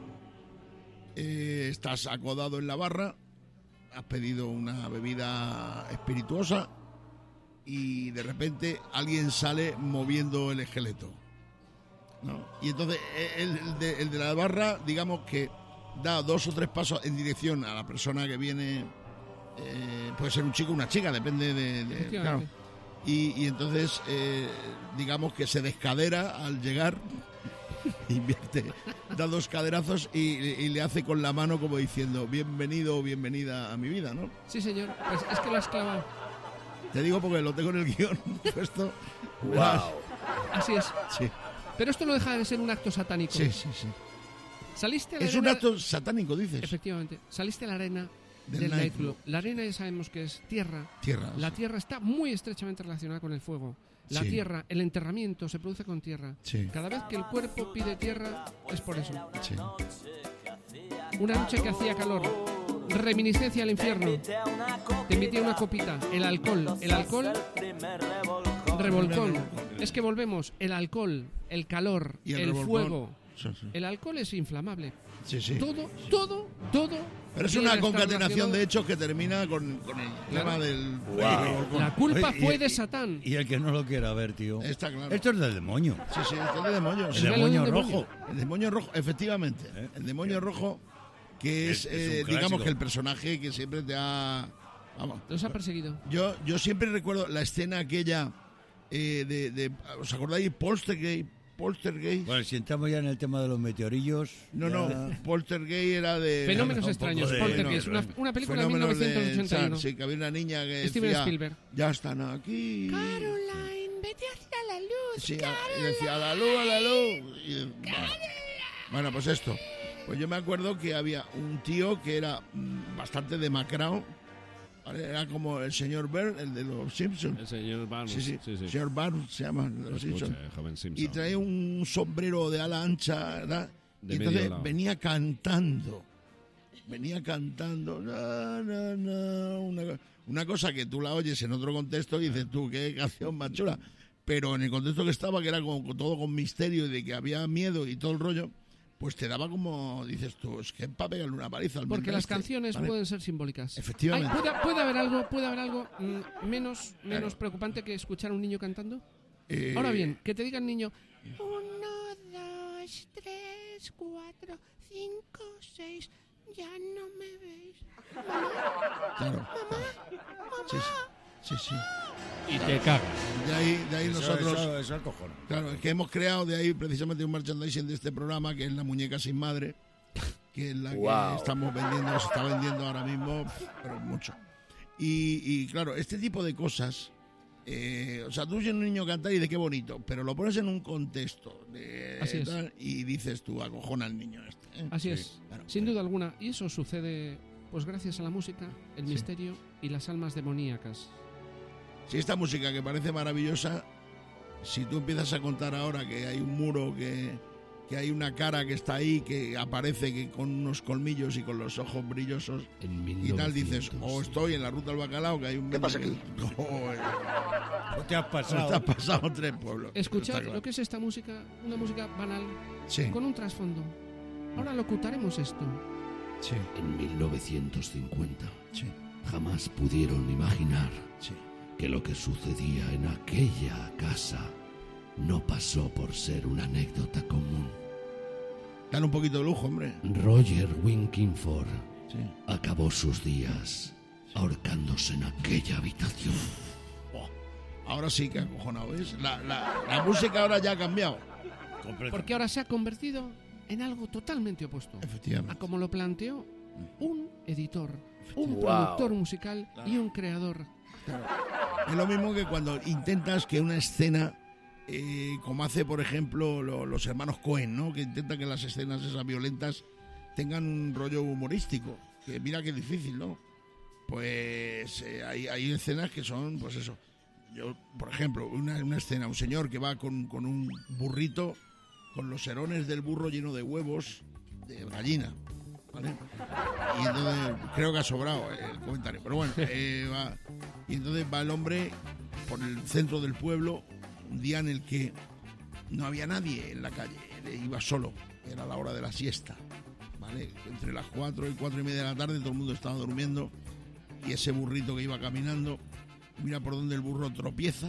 eh, estás acodado en la barra, has pedido una bebida espirituosa y de repente alguien sale moviendo el esqueleto, ¿no? Y entonces el, el de, el de la barra, digamos que da dos o tres pasos en dirección a la persona que viene, eh, puede ser un chico o una chica, depende de... de- Efectivamente. claro. Y, y entonces, eh, digamos que se descadera al llegar, invierte, da dos caderazos y, y le hace con la mano como diciendo, bienvenido o bienvenida a mi vida, ¿no? Sí, señor. Pues es que lo has clavado. Te digo porque lo tengo en el guión puesto. Wow. Así es. Sí, Pero esto no deja de ser un acto satánico. sí, sí, sí. Saliste a la Es un arena- acto satánico, dices. Efectivamente. Saliste a la arena Del del, nightclub. nightclub. La arena ya sabemos que es tierra. Tierra. La tierra está muy estrechamente relacionada con el fuego. La Sí. tierra, el enterramiento se produce con tierra. Sí. Cada vez que el cuerpo pide tierra es por eso. Sí. Una noche que hacía calor. Reminiscencia al infierno. Te invité a una copita. El alcohol. El alcohol. Revolcón. Es que volvemos. El alcohol, el calor, Y el el, revolcón. fuego. Sí, sí. El alcohol es inflamable. Sí, sí. Todo, todo, todo. Pero es tiene una que estar concatenación relacionado. de hechos que termina con, con el tema del... del- La culpa Oye, fue y- de Satán. Y el que no lo quiera ver, tío. Está claro. Esto es del demonio. Sí, sí, este es de demonio. El Sí. demonio del rojo. El demonio rojo, efectivamente. ¿Eh? El demonio rojo, que es, Es- es un eh, digamos clásico. que el personaje que siempre te ha... Vamos. Los ha perseguido. Yo, yo siempre recuerdo la escena aquella eh, de, de... ¿Os acordáis? Poltergeist. Poltergeist. Bueno, si entramos ya en el tema de los meteorillos. No, ya- no, Poltergeist era de... Fenómenos un extraños. poco de- Poltergeist, no, una, una película de mil Fenómenos de novecientos ochenta y uno. Sar, sí, que había una niña que Steven decía, Spielberg. ya están aquí. Caroline, vete hacia la luz. Sí, a- y decía, a la luz, a la luz. Y, bueno, pues esto. Pues yo me acuerdo que había un tío que era mm, bastante demacrado. ¿Vale? Era como el señor Burns, el de los Simpsons. El señor Barnes. Sí, sí, señor Burns se llama, el de los Simpsons. joven Y traía un sombrero de ala ancha, ¿verdad? De y entonces medio lado. venía cantando. Venía cantando. Na, na, na, una, una cosa que tú la oyes en otro contexto y dices tú, qué canción más chula. Pero en el contexto que estaba, que era con, con todo con misterio y de que había miedo y todo el rollo, pues te daba como, dices tú, es que es para pegarle una paliza al Porque mental las este, canciones ¿vale? pueden ser simbólicas. Efectivamente. Ay, ¿puede, puede haber algo, puede haber algo mm, menos, menos preocupante que escuchar a un niño cantando? Eh, Ahora bien, que te diga el niño, Uno, dos, tres, cuatro, cinco, seis. Ya no me veis. Claro. Sí, sí. Sí, sí. Y te cagas. De ahí, de ahí Eso- nosotros... Eso, eso es cojones. Claro, es que hemos creado de ahí precisamente un merchandising de este programa, que es la muñeca sin madre, que es la Wow. que estamos vendiendo, se está vendiendo ahora mismo, pero mucho. Y, y, claro, este tipo de cosas, eh, o sea, tú oyes a un niño cantar y de qué bonito, pero lo pones en un contexto de, Así es. tal, y dices tú, acojona al niño este. ¿eh? así Sí, es, claro. sin duda alguna. Y eso sucede, pues gracias a la música, el misterio y las almas demoníacas. Si esta música que parece maravillosa, si tú empiezas a contar ahora que hay un muro, que, que hay una cara que está ahí, que aparece que con unos colmillos y con los ojos brillosos y tal, dices, o estoy en la ruta del bacalao, que hay un... ¿Qué pasa aquí? Oh, eh, No te has te pasado. has pasado tres pueblos. Escuchad Está claro. lo que es esta música, una música banal, Sí, con un trasfondo. Ahora locutaremos esto. sí, En mil novecientos cincuenta sí, jamás pudieron imaginar sí. que lo que sucedía en aquella casa no pasó por ser una anécdota común. Dale un poquito de lujo, hombre. Roger Winkingford Sí. acabó sus días ahorcándose en aquella habitación. Oh, ahora sí que acojonado, ¿ves? La, la, la música ahora ya ha cambiado. Porque ahora se ha convertido en algo totalmente opuesto a Efectivamente. como lo planteó un editor, un Wow. productor musical y un creador. Es lo mismo que cuando intentas que una escena, eh, como hace por ejemplo lo- los hermanos Cohen, ¿no? Que intentan que las escenas esas violentas tengan un rollo humorístico. Que mira qué difícil, ¿no? Pues eh, hay, hay escenas que son, pues eso. Yo, por ejemplo, una, una escena, un señor que va con, con un burrito, con los herones del burro lleno de huevos de gallina, ¿vale? Y entonces, creo que ha sobrado el comentario, pero bueno, eh, va, y entonces va el hombre por el centro del pueblo, un día en el que no había nadie en la calle, él iba solo, era la hora de la siesta, ¿vale? Entre las cuatro y cuatro y media de la tarde todo el mundo estaba durmiendo y ese burrito que iba caminando, mira por donde el burro tropieza,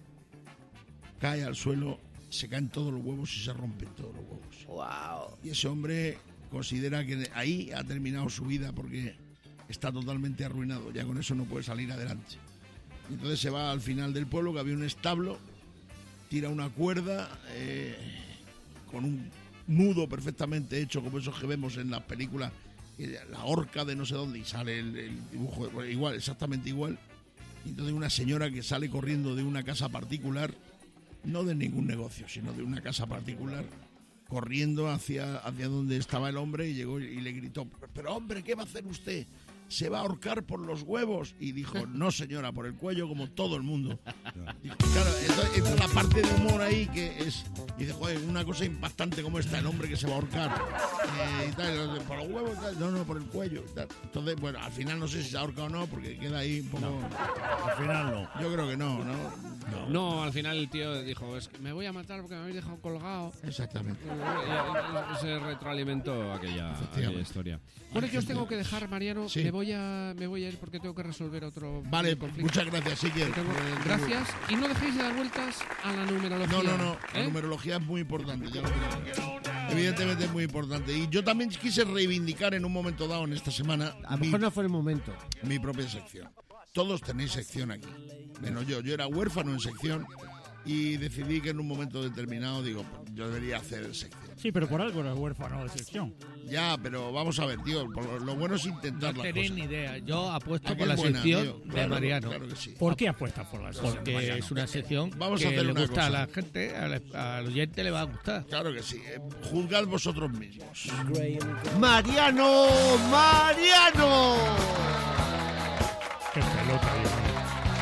cae al suelo, se caen todos los huevos y se rompen todos los huevos. Wow. Y ese hombre considera que ahí ha terminado su vida porque está totalmente arruinado, ya con eso no puede salir adelante. Y entonces se va al final del pueblo, que había un establo, tira una cuerda eh, con un nudo perfectamente hecho, como esos que vemos en las películas, eh, la horca de no sé dónde, y sale el, el dibujo bueno, igual, exactamente igual. Y entonces una señora que sale corriendo de una casa particular, no de ningún negocio, sino de una casa particular, corriendo hacia, hacia donde estaba el hombre y llegó y le gritó, pero hombre, ¿qué va a hacer usted? ¿Se va a ahorcar por los huevos? Y dijo, no señora, por el cuello como todo el mundo. Y claro, entonces entra la parte de humor ahí que es, y dice, joder, una cosa impactante como esta, el hombre que se va a ahorcar. Eh, y tal, por los huevos, tal, no, no, por el cuello. Y tal. Entonces, bueno, al final no sé si se ha ahorcado o no, porque queda ahí un poco... No, al final no. Yo creo que no, ¿no? No, no al final el tío dijo, es que me voy a matar porque me habéis dejado colgado. Exactamente. Y, y, y se retroalimentó aquella, aquella historia. Bueno, yo os tengo que dejar, Mariano. Sí. Me voy a me voy a ir porque tengo que resolver otro Vale, conflicto. muchas gracias, sí que... Tengo- Gracias. Y no dejéis de dar vueltas a la numerología. No, no, no. La ¿eh? numerología es muy importante. ya lo creo. Evidentemente es muy importante. Y yo también quise reivindicar en un momento dado en esta semana A lo mi, mejor no fue el momento. mi propia sección. Todos tenéis sección aquí. Menos yo. Yo era huérfano en sección y decidí que en un momento determinado, digo, pues, yo debería hacer sección. Sí, pero por algo eres huérfano de sección. Ya, pero vamos a ver, tío. Por lo, lo bueno es intentar No las tenéis cosas. ni idea. Yo apuesto ¿A por qué la es buena, sección tío? de Claro, Mariano. claro que sí. ¿Por qué apuestas por la sección? Porque Mariano? es una sección Vamos a que hacer le una gusta a cosa. la gente, al, al oyente le va a gustar. Claro que sí. Eh, juzgad vosotros mismos. ¡Mariano! ¡Mariano! Qué pelota, Dios mío.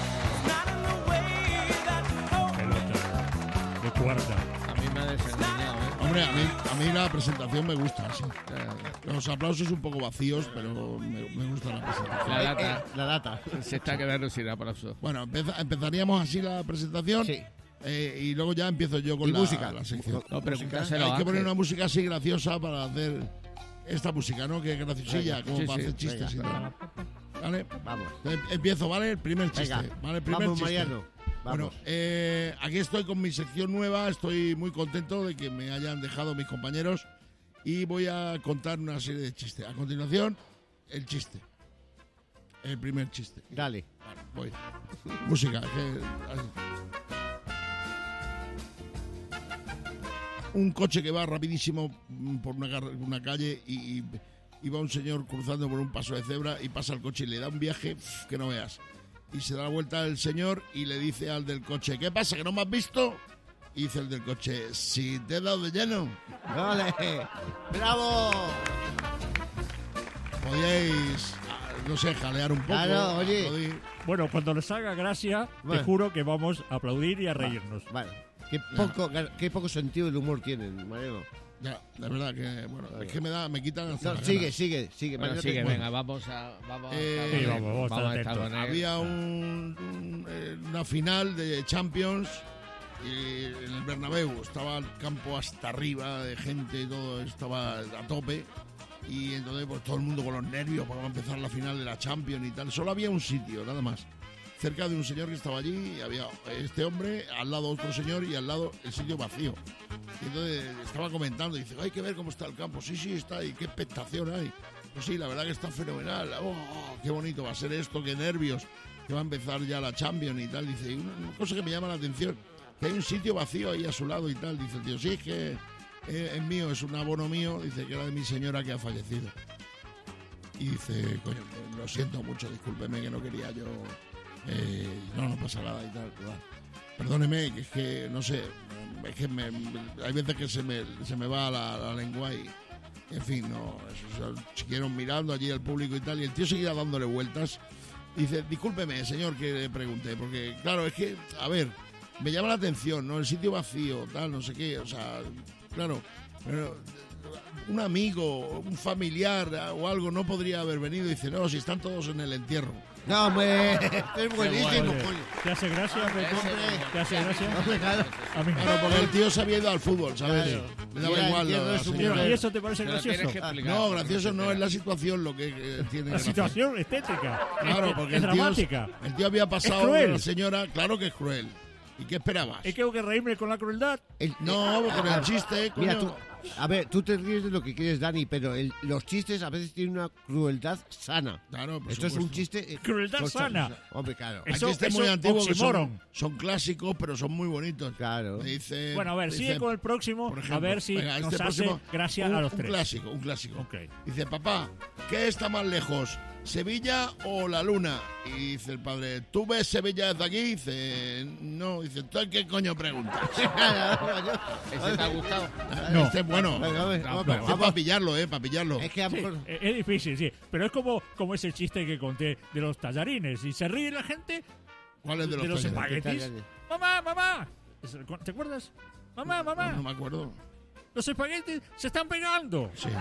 Pelota de cuarta. A mí me ha desengañado, ¿eh? Hombre, a mí, a mí la presentación me gusta, sí. Los aplausos un poco vacíos, pero me, me gusta la presentación. La lata. La data. Se está quedando sin aplauso. Bueno, empeza- empezaríamos así la presentación. Sí. Eh, y luego ya empiezo yo con Y la, música. la sección. No, pregúntaselo Hay a que poner Ángel. una música así graciosa para hacer esta música, ¿no? Que es graciosilla, Venga, como sí, para sí, hacer chistes venga, y tal. ¿Vale? Vamos. Em- Empiezo, ¿vale? El primer chiste. Venga. ¿Vale? El primer Vamos, chiste. Mariano. Bueno, Vamos. eh, aquí estoy con mi sección nueva. Estoy muy contento de que me hayan dejado mis compañeros. Y voy a contar una serie de chistes. A continuación, el chiste. El primer chiste. Dale. Vale, voy. Música. que- Un coche que va rapidísimo mm, por una, car- una calle y, y- y va un señor cruzando por un paso de cebra y pasa el coche y le da un viaje pf, que no veas. Y se da la vuelta el señor y le dice al del coche, ¿qué pasa, que no me has visto? Y dice el del coche, si te he dado de lleno. ¡Dale! ¡Bravo! Podíais, ah, no sé, jalear un poco. Claro, oye. aplaudir. Bueno, cuando les haga gracia, Bueno. te juro que vamos a aplaudir y a reírnos. Vale. Qué poco, qué poco sentido del humor tienen, Mariano. Ya, la verdad que, bueno, es que me da, me quitan hasta No, las sigue, ganas. sigue, sigue. Bueno, Mariano, sigue, te- venga, vamos a... Vamos Eh, a Sí, vamos, vamos a estar a estar atentos. con él. Había un, un, eh, una final de Champions y en el Bernabéu estaba el campo hasta arriba de gente y todo estaba a tope y entonces pues todo el mundo con los nervios para empezar la final de la Champions y tal. Solo había un sitio, nada más, cerca de un señor que estaba allí y había este hombre, al lado otro señor y al lado el sitio vacío. Y entonces estaba comentando y dice, hay que ver cómo está el campo. Sí, sí, está ahí, qué expectación hay. Pues sí, la verdad que está fenomenal. Oh, qué bonito va a ser esto, qué nervios, que va a empezar ya la Champions y tal. Dice, y una, una cosa que me llama la atención, que hay un sitio vacío ahí a su lado y tal. Dice el tío, sí, es que eh, es mío, es un abono mío. Dice que era de mi señora que ha fallecido. Y dice, coño, lo siento mucho, discúlpeme que no quería yo... Eh, no, no pasa nada y tal. ¿verdad? Perdóneme, que es que, no sé, es que me, hay veces que se me, se me va la, la lengua y, en fin, no, eso, eso, siguieron mirando allí el público y tal, y el tío seguía dándole vueltas. Y dice, discúlpeme, señor, que le pregunté, porque, claro, es que, a ver, me llama la atención, ¿no? El sitio vacío, tal, no sé qué, o sea, claro, pero un amigo, un familiar o algo no podría haber venido y dice, no, si están todos en el entierro. No, hombre, es buenísimo, Oye, coño. ¿te hace gracia? Beto? ¿Te hace gracia? Hombre, claro. A mí no. Claro, porque el tío se había ido al fútbol, ¿sabes? Claro. Le daba Mira, igual. entiendo la- la su señora. mujer. ¿Y eso te parece Te lo gracioso? tienes que explicar. No, gracioso no, es la situación lo que eh, tiene La gracia. situación estética. Claro, es, porque es el tío, dramática. el tío había pasado cruel. de la señora, claro que es cruel. ¿Y qué esperabas? ¿Es que tengo que reírme con la crueldad? El- No, eh, con a- el chiste, Mira, coño. tú, a ver, tú te ríes de lo que quieres, Dani, pero el- los chistes a veces tienen una crueldad sana. Claro, por Esto es un supuesto. chiste... eh, Crueldad cosa- sana. Hombre, claro. Eso- Hay chistes eso muy antiguos que son, oxímoron. son clásicos, pero son muy bonitos. Claro. Me dice, Bueno, a ver, dice, sigue con el próximo, por ejemplo, a ver si venga, este nos hace próximo, gracia un, a los un tres. clásico, un clásico. Ok. Dice, papá, ¿qué está más lejos? ¿Sevilla o la luna? Y dice el padre, ¿tú ves Sevilla desde aquí? Y dice, no. Dice, ¿tú qué coño preguntas? ¿Ese te ha gustado? No. Este es bueno. Venga, venga, Este vamos, es vamos. para pillarlo, eh, para pillarlo. Es que a lo Sí, mejor- eh, es difícil, sí. Pero es como, como ese chiste que conté de los tallarines. Y se ríe la gente ¿Cuál es de los, de los tallarines? espaguetis. ¡Mamá, mamá! ¿Te acuerdas? Mamá, mamá. No, no me acuerdo. Los espaguetis se están pegando. Sí.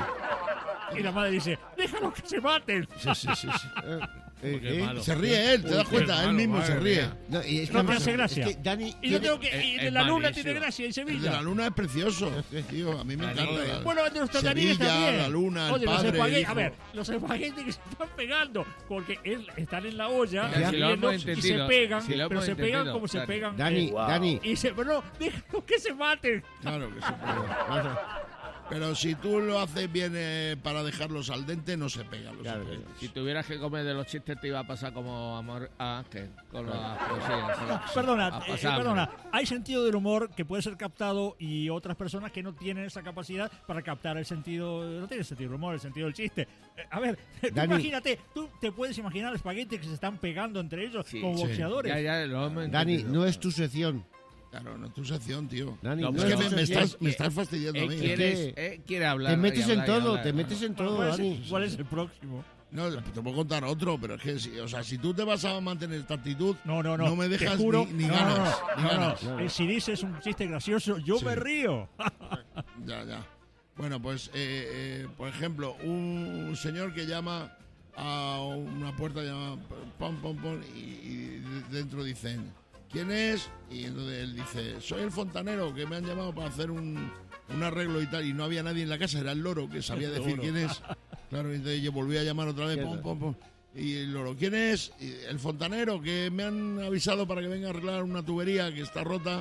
Y la madre dice, déjalo que se maten. Sí, sí, sí, sí. Eh, Qué eh, malo. Se ríe él, te das Uy, qué cuenta, él malo, mismo se madre ríe. mía. No, y es No, que- pero hace gracia. es que Dani Y yo tiene- tengo que. Y es- de es la luna malísimo. tiene gracia en El de Sevilla. la luna es precioso, tío, a mí me La encanta. nieve. la- Bueno, el de los tallarines Sevilla, también. la luna, el Oye, los padre, el espaguetis, hijo. a ver, los espaguetis que se están pegando, porque es- están en la olla, Ya, si lo hirviendo, hemos y se entendido, pegan, si lo pero hemos se pegan entendido, como se Dani. pegan. Dani, eh, Dani. Y dice, pero no, déjalo que se maten. Claro que se puede. Pero si tú lo haces bien eh, para dejarlos al dente, no se pegan los Claro, espaguetis. Si tuvieras que comer de los chistes, te iba a pasar como amor a Ángel, con la poesía. Perdona, A eh, pasar perdona, hambre. hay sentido del humor que puede ser captado y otras personas que no tienen esa capacidad para captar el sentido, no tienen sentido del humor, el sentido del chiste. Eh, a ver, tú Dani. imagínate, tú te puedes imaginar espaguetis que se están pegando entre ellos Sí, como sí. boxeadores. Ya, ya, lo hemos Dani, entendido. no es tu sección. Claro, no es tu sección, tío. Dani, No, no Es pero que es me, tu me sección. estás, me estás fastidiando a Él mí. quiere, Es que él quiere hablar. Te metes y en hablar y todo, hablar. te metes en todo, ¿Cuál es, Dani. cuál es el próximo? No, te puedo contar otro, pero es que, si, o sea, si tú te vas a mantener esta actitud, No, no, no. me te dejas juro, ni, ni no, ganas. no, ni no, no, ganas. no. Eh, Si dices un chiste gracioso, yo Sí. me río. Ya, ya. Bueno, pues, eh, eh, por ejemplo, un, un señor que llama a una puerta, llama pom, pom, pom, y, y dentro dicen, ¿quién es? Y entonces él dice, soy el fontanero, que me han llamado para hacer un, un arreglo y tal, y no había nadie en la casa, era el loro que sabía El decir loro. quién es. Claro, y entonces yo volví a llamar otra vez, pom, pom, pom, y el loro, ¿quién es? Y el fontanero, que me han avisado para que venga a arreglar una tubería que está rota.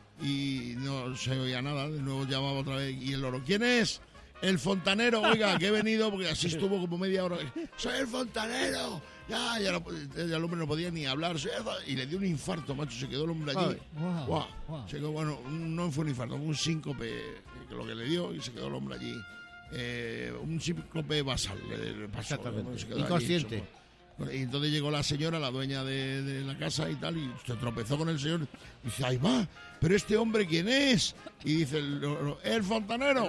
Y no se oía nada, de nuevo llamaba otra vez y el loro, ¿quién es? El fontanero, oiga, que he venido porque así estuvo como media hora. ¡Soy el fontanero! Ya, ya, no- ya el hombre no podía ni hablar. soy el fo- Y le dio un infarto, macho, se quedó el hombre allí. Wow, Guau. wow. Se quedó, bueno, un- no fue un infarto, fue un síncope, que lo que le dio y se quedó el hombre allí. Eh, un síncope basal, le, le pasó, Exactamente. se quedó allí, Inconsciente. eso, y entonces llegó la señora, la dueña de, de la casa y tal, y se tropezó con el señor. Y dice, ¡ay, va! ¿Pero este hombre quién es? Y dice, el, el- el fontanero.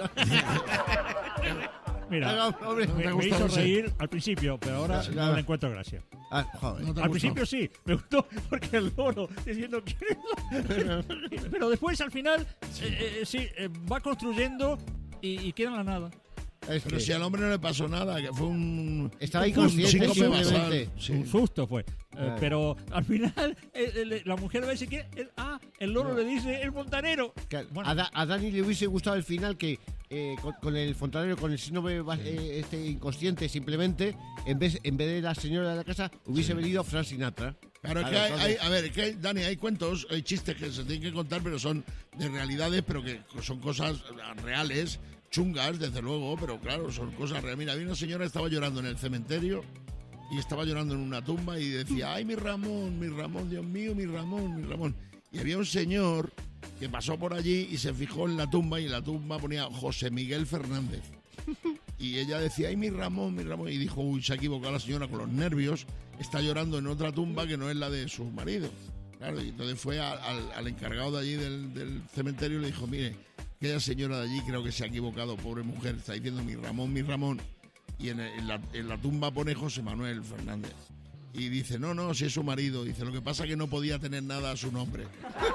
Mira, Hombre, me, ¿te me gusta hizo ese? reír al principio, pero ahora Sí, no claro. le encuentro gracia. Ah, joder. ¿No te ha Al gustado? principio sí, me gustó porque el loro diciendo que... Pero después al final eh, eh, sí, eh, va construyendo y, y queda en la nada. Es Pero que si al hombre no le pasó nada, que fue un... estaba un inconsciente síncope basal. simplemente. Sí. Un susto fue. Eh, Claro. pero al final eh, eh, la mujer va a decir que... eh, ah, el loro le dice el fontanero. Que Bueno. a, Da- a Dani le hubiese gustado el final que eh, con, con el fontanero, con el síndrome ba- eh, este inconsciente, simplemente, en vez, en vez de la señora de la casa, hubiese venido Frank Sinatra. Claro, es que hay, hay- a ver, es que hay- Dani, hay cuentos, hay chistes que se tienen que contar, pero son de realidades, pero que son cosas reales, chungas, desde luego, pero claro, son cosas reales. Mira, había una señora que estaba llorando en el cementerio y estaba llorando en una tumba y decía, ay, mi Ramón, mi Ramón, Dios mío, mi Ramón, mi Ramón. Y había un señor que pasó por allí y se fijó en la tumba y en la tumba ponía José Miguel Fernández. Y ella decía, ay, mi Ramón, mi Ramón. Y dijo, uy, se ha equivocado la señora con los nervios, está llorando en otra tumba que no es la de su marido. Claro, y entonces fue a- al, al encargado de allí del, del cementerio y le dijo, mire, aquella señora de allí creo que se ha equivocado, pobre mujer, está diciendo mi Ramón, mi Ramón. Y en, el- en la, en la tumba pone José Manuel Fernández. Y dice, no, no, si es su marido. Dice, lo que pasa es que no podía tener nada a su nombre.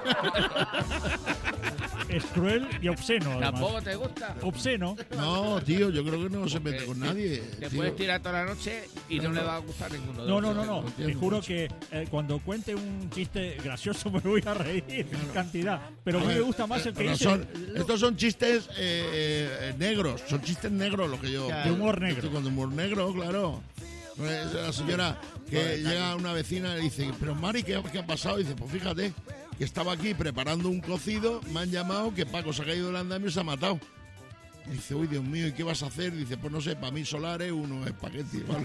Es cruel y obsceno, además. ¿Tampoco te gusta? Obsceno. No, tío, yo creo que no se mete con nadie. Te tío. puedes tirar toda la noche y no le va a gustar ninguno de No, los no, no, dos. no. Te juro que eh, cuando cuente un chiste gracioso me voy a reír cantidad. Pero a mí me gusta más el que Pero dice... son- estos son chistes eh, eh, negros, son chistes negros lo que yo... De humor negro. Estoy con humor negro, claro. Es la señora que Joder, llega una vecina y le dice, pero Mari, ¿qué, qué ha pasado? Y dice, pues fíjate, que estaba aquí preparando un cocido, me han llamado que Paco se ha caído del andamio y se ha matado. Dice, uy, Dios mío, ¿y qué vas a hacer? Dice, pues no sé, para mí solares, unos espaguetis. ¿Vale?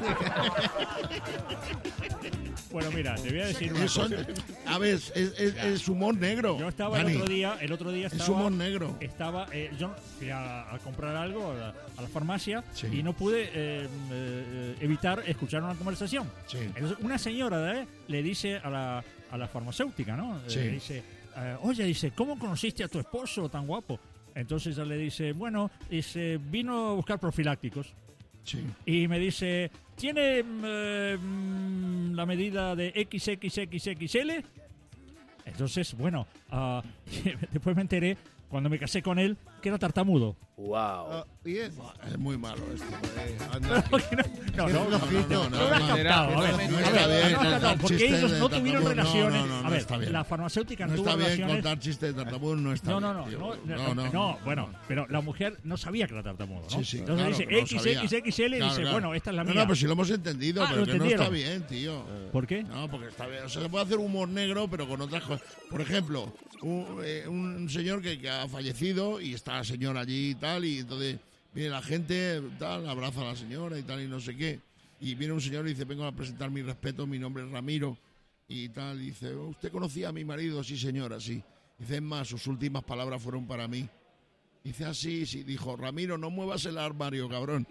Bueno, mira, te voy a decir una Son, cosa. a ver, es, es, es humor negro. Yo estaba Dani. el otro día, el otro día estaba... Es humor negro. Estaba, eh, yo fui a, a comprar algo a la, a la farmacia Sí. y no pude eh, eh, evitar escuchar una conversación. Sí. Entonces, una señora ¿eh? le dice a la, a la farmacéutica, ¿no? Sí. Le dice, eh, oye, dice, ¿cómo conociste a tu esposo tan guapo? Entonces ella le dice, bueno, dice, vino a buscar profilácticos. Sí. Y me dice, ¿tiene eh, mm, la medida de equis equis equis equis ele? Entonces, bueno, uh, después me enteré, cuando me casé con él, que era tartamudo. Wow. Bien. Es muy malo esto. No, no, no, no, no, no, no, lo has no, captado. no, A ver, no a está ver, bien no, no, contar no, porque chistes ellos de no tuvieron tartamudo. relaciones. No, no, no, A ver, está bien. la farmacéutica No no tuvo está bien relaciones. contar chistes de tartamudo, no está No, bien. no, no, tío. no, no, no, bueno, pero la mujer no sabía que era tartamudo, ¿no? Sí, sí, Entonces claro, dice no equis sabía. equis equis ele y Claro, dice, claro. bueno, esta es la No, mía. no, pero si lo hemos entendido, Ah, pero lo que no está entendieron. bien, tío. ¿Por qué? No, porque está bien. O sea, se puede hacer humor negro, pero con otras cosas. Por ejemplo, un, eh, un señor que, que ha fallecido y está la señora allí y tal, y entonces viene la gente, tal, abraza a la señora y tal, y no sé qué. Y viene un señor y dice, vengo a presentar mi respeto, mi nombre es Ramiro, y tal, y dice, ¿usted conocía a mi marido? Sí, señora, sí. Dice, es más, sus últimas palabras fueron para mí. Dice, así, sí, dijo, Ramiro, no muevas el armario, cabrón.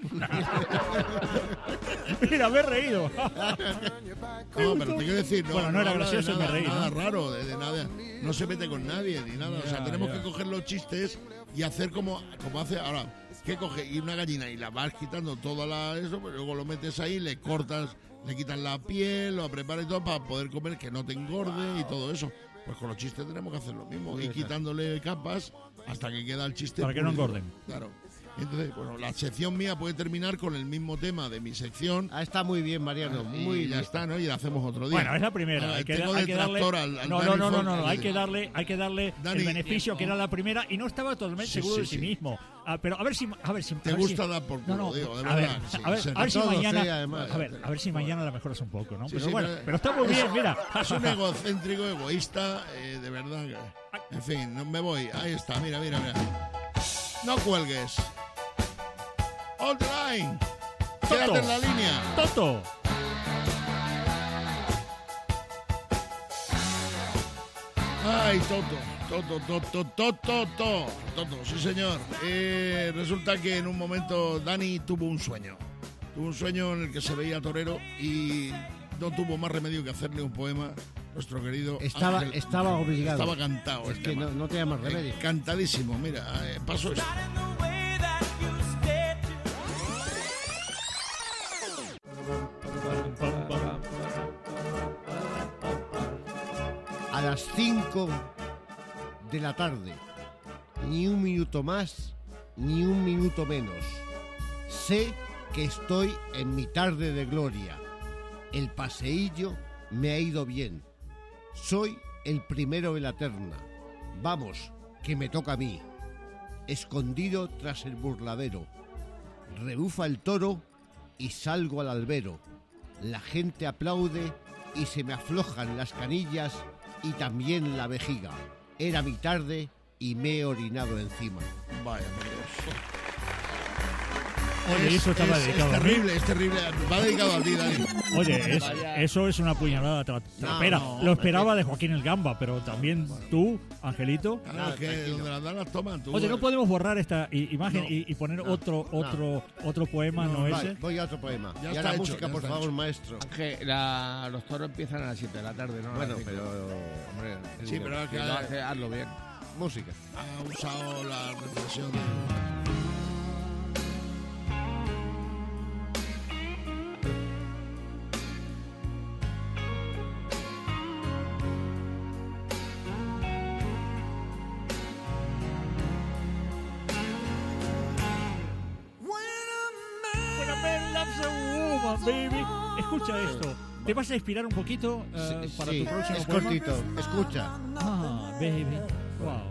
Mira, me he reído. No, pero te quiero decir, no, Bueno, no era habla de gracioso, nada, me reí, nada ¿no? raro, de, de nada, no se mete con nadie ni nada, o sea, Ya, tenemos ya. que coger los chistes y hacer como, como hace ahora, que coge y una gallina y la vas quitando toda la eso, pero luego lo metes ahí, le cortas, le quitas la piel, lo preparas y todo para poder comer, que no te engorde y todo eso. Pues con los chistes tenemos que hacer lo mismo, ir quitándole capas hasta que queda el chiste Para que no pulido. engorden. Claro. Entonces, bueno, la sección mía puede terminar con el mismo tema de mi sección. Ah, está muy bien, Mariano. Y Muy ya bien. está, ¿no? Y la hacemos otro día. Bueno, es la primera. Ah, hay que, tengo hay que darle, detractor al- al no, Dani no, no, no, Ford, no, que hay le- que darle, hay que darle Dani, el beneficio eh, que era la primera y no estaba totalmente Sí, seguro sí, de sí sí. mismo. Ah, pero a ver si, a ver si Te a ver gusta si- dar por no, culo, no, digo, de a ver, verdad, sí, a ver, sí. a ver si A todos, mañana, sí, además. a ver, a ver si mañana la mejoras un poco, ¿no? Sí, pero sí, bueno, pero- pero está muy es- bien, mira. Es un egocéntrico, egoísta, eh, de verdad. que- En fin, no me voy. Ahí está, mira, mira, mira. No cuelgues. Hold the line. Quédate en la línea. Toto. Ay, Toto. Toto, Toto, Toto, Toto. Toto, sí, señor. Eh, resulta que en un momento Dani tuvo un sueño. Tuvo un sueño en el que se veía torero y no tuvo más remedio que hacerle un poema. Nuestro querido Estaba, Ángel. estaba obligado. Estaba cantado. Es el que tema. no, no tenía más remedio. Eh, cantadísimo, mira, eh, paso esto. A las cinco de la tarde, ni un minuto más, ni un minuto menos. Sé que estoy en mi tarde de gloria. El paseillo me ha ido bien. Soy el primero de la terna. Vamos, que me toca a mí. Escondido tras el burladero. Rebufa el toro y salgo al albero. La gente aplaude y se me aflojan las canillas y también la vejiga. Era mi tarde y me he orinado encima. Vaya, Dios. Oye, Es- eso estaba es, dedicado es a mí. terrible, es terrible. Va dedicado a ti, Dani. Oye, es- Vaya. eso es una puñalada tra- trapera. no, Lo esperaba de Joaquín el Gamba, pero también tú, Angelito. Claro, es que tranquilo. donde las dan las toman. Tú, Oye, no eh, podemos borrar esta i- imagen No. y, y poner No. otro No. otro otro poema, ¿no, Vale, ese? voy a otro poema. Ya y está la hecho, música, ya por está favor, hecho. maestro. Ángel, la- los toros empiezan a las siete de la tarde, ¿no? A las Bueno, cinco. pero... Hombre, Sí, digo, pero es si que- lo hace, hazlo bien. Música. ha usado la reflexión de... When a man loves a woman, baby. Escucha esto. ¿Te vas a inspirar un poquito eh, Sí, para sí, tu próximo es poema? cortito. Escucha. Ah, baby. Wow.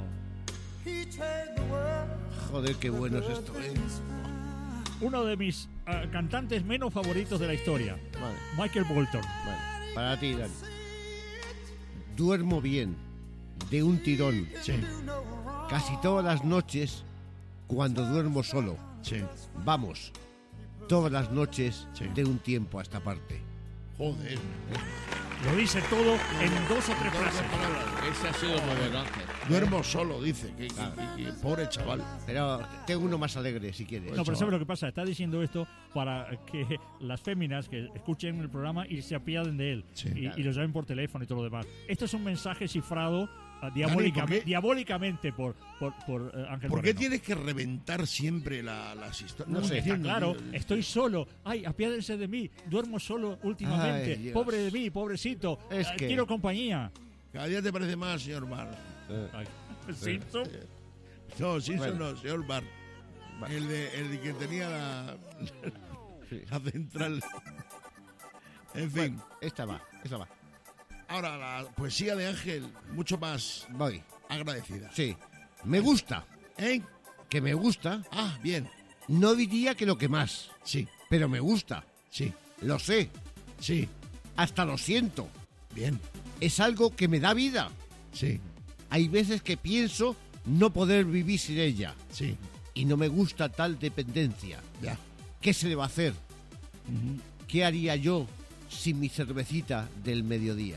Joder, qué bueno es esto, ¿eh? Uno de mis eh, cantantes menos favoritos de la historia, Vale, Michael Bolton. vale. Para ti, Dani. Duermo bien, de un tirón. Sí. Casi todas las noches, cuando duermo solo. Sí. Vamos, todas las noches Sí. de un tiempo a esta parte. Joder. Lo dice todo en dos o tres frases. Ese ha sido muy bueno, Ángel. Duermo solo, dice. Que, que- que- que pobre chaval. Pero tengo uno más alegre, si quieres. No, pero ¿sabes lo que pasa? Está diciendo esto para que las féminas que escuchen el programa y se apiaden de él. Sí. y, Claro. y los llamen por teléfono y todo lo demás. Esto es un mensaje cifrado ah, ¿por diabólicamente, qué? diabólicamente por, por, por eh, Ángel ¿Por qué Moreno. tienes que reventar siempre la- las historias? No sé, Está claro, estoy solo. Ay, apiádense de mí. Duermo solo últimamente. Ay, Dios. Pobre de mí, pobrecito. Es Ah, que- Quiero compañía. Cada día te parece más, señor Bar. Eh, Ay, Simpson. No, Simpson Bueno. no, señor Bar. El, de, el que tenía la, sí. la central. En fin. Bueno, esta va, esta va. Ahora, la poesía de Ángel, mucho más Voy. agradecida. Sí. Me gusta. ¿Eh? Que me gusta. Ah, bien. No diría que lo que más, Sí, pero me gusta. sí, Lo sé. sí. Hasta lo siento. Bien. Es algo que me da vida. Sí, Hay veces que pienso no poder vivir sin ella. sí. Y no me gusta tal dependencia. Ya. ¿Qué se le va a hacer? ¿Qué haría yo sin mi cervecita del mediodía?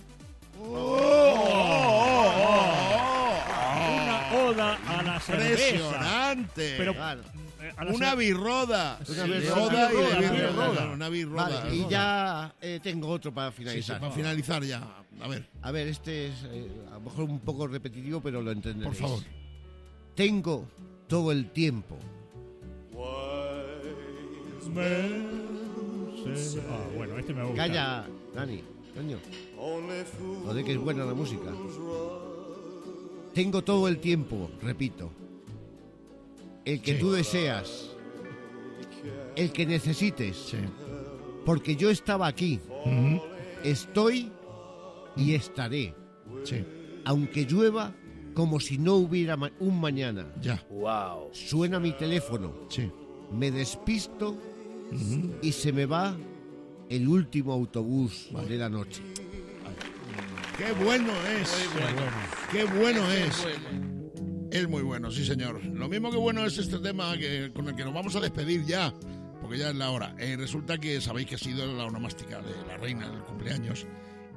Una oda a la cerveza. Impresionante. Pero Claro. eh, a la Una cer- birroda. Una Sí, birroda, roda y de birroda, birroda. birroda. Una birroda. Vale, y ya eh, tengo otro para Sí, sí, finalizar. para finalizar ya. A ver, A ver, este es eh, a lo mejor un poco repetitivo, pero lo entenderéis. por favor. Tengo todo el tiempo. Ah, bueno, este me gusta. Calla, Dani, coño. Lo de que es buena la música. Tengo todo el tiempo, repito. El que Sí. tú deseas. El que necesites. Sí. Porque yo estaba aquí. Estoy y estaré. Sí. Aunque llueva como si no hubiera ma- un mañana. Ya. Wow. Suena mi teléfono. Sí. Me despisto y se me va el último autobús de la noche. Qué bueno es. Qué bueno es. Bueno. Es muy bueno, sí, señor. Lo mismo que bueno es este tema que, con el que nos vamos a despedir ya, porque ya es la hora. Eh, resulta que sabéis que ha sido la onomástica de la reina del cumpleaños.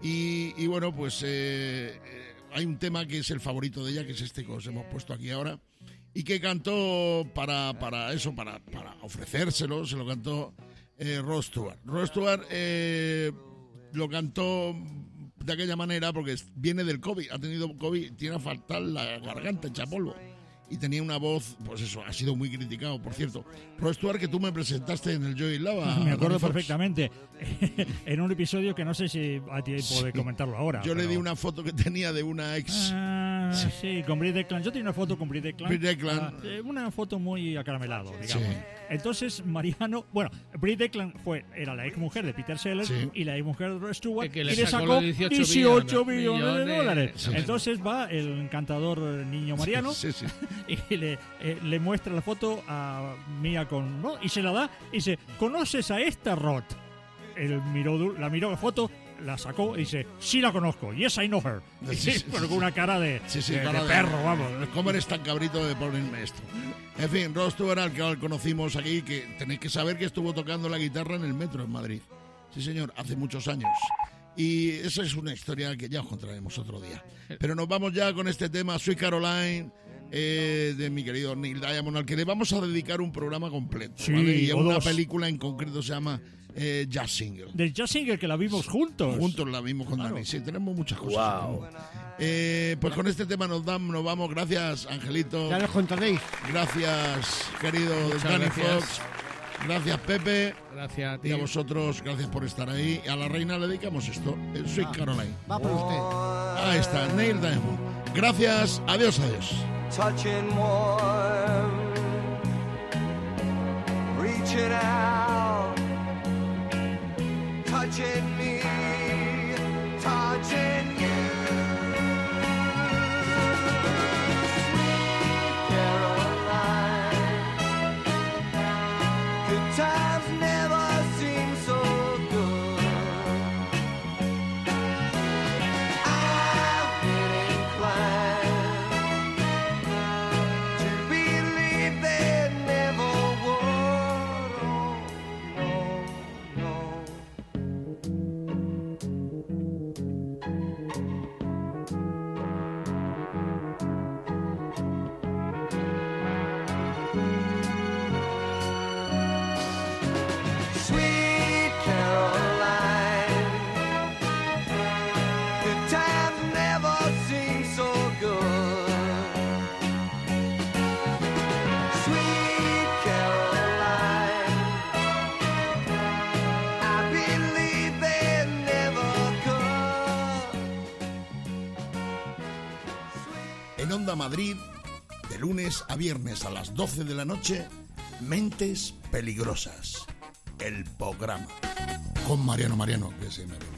Y, y bueno, pues eh, eh, hay un tema que es el favorito de ella, que es este que os hemos puesto aquí ahora, y que cantó para, para eso, para, para ofrecérselo, se lo cantó eh, Rod Stewart. Rod Stewart eh, lo cantó de aquella manera porque viene del COVID, ha tenido COVID, tiene a faltar la garganta hecha polvo. Y tenía una voz, pues eso, ha sido muy criticado, por cierto. Rod Stewart, que tú me presentaste en el Joy Lava. Me acuerdo Tony Fox. perfectamente. En un episodio que no sé si hay tiempo de comentarlo ahora. Yo le pero- di una foto que tenía de una ex. Ah, sí. con Brit Declan. Yo tenía una foto con Brit Declan. Brit Declan. Ah, eh, una foto muy acaramelado, digamos. Sí. Entonces, Mariano... Bueno, Brit Declan fue, era la ex mujer de Peter Sellers Sí. y la ex mujer de Rod Stewart. Y que y le le sacó sacó los dieciocho dieciocho millones, millones de millones. dólares. Sí. Entonces va el encantador niño Mariano Sí, sí. y le, eh, le muestra la foto a Mía con... ¿no? Y se la da y dice, ¿conoces a esta Rod? Él miró, du- la miró la foto, la sacó y dice, sí la conozco, yes I know her. Sí, Y sí, sí, sí, pero sí. con una cara de, Sí, sí, de- cara de de- perro, vamos. ¿Cómo eres tan cabrito de ponerme esto? En fin, Rod Stewart, al que lo conocimos aquí, que tenéis que saber que estuvo tocando la guitarra en el metro en Madrid. Sí, señor, hace muchos años. Y esa es una historia que ya os contaremos otro día. Pero nos vamos ya con este tema, Sweet Caroline, eh, de mi querido Neil Diamond, al que le vamos a dedicar un programa completo. Sí, ¿vale? Y o una dos. película en concreto se llama eh, Jazz Singer. Del Jazz Singer que la vimos juntos. Juntos la vimos con Claro. Dani. Sí, tenemos muchas cosas. Wow. Eh, pues con este tema nos, dam- nos vamos. Gracias, Angelito. Ya los contaréis. Gracias, querido Muchas Danny gracias. Fox. Gracias, Pepe. Gracias a ti. Y a vosotros, gracias por estar ahí. Y a la reina le dedicamos esto, el Sweet Caroline. Va por usted. Ahí está, Neil Diamond. Gracias, adiós, adiós. Touching warm, reaching out, touching me, touching you. Sweet Caroline, good times never seem so good. I've been inclined to believe that En Onda Madrid, de lunes a viernes a las doce de la noche, Mentes Peligrosas, el programa. Con Mariano Mariano, que se me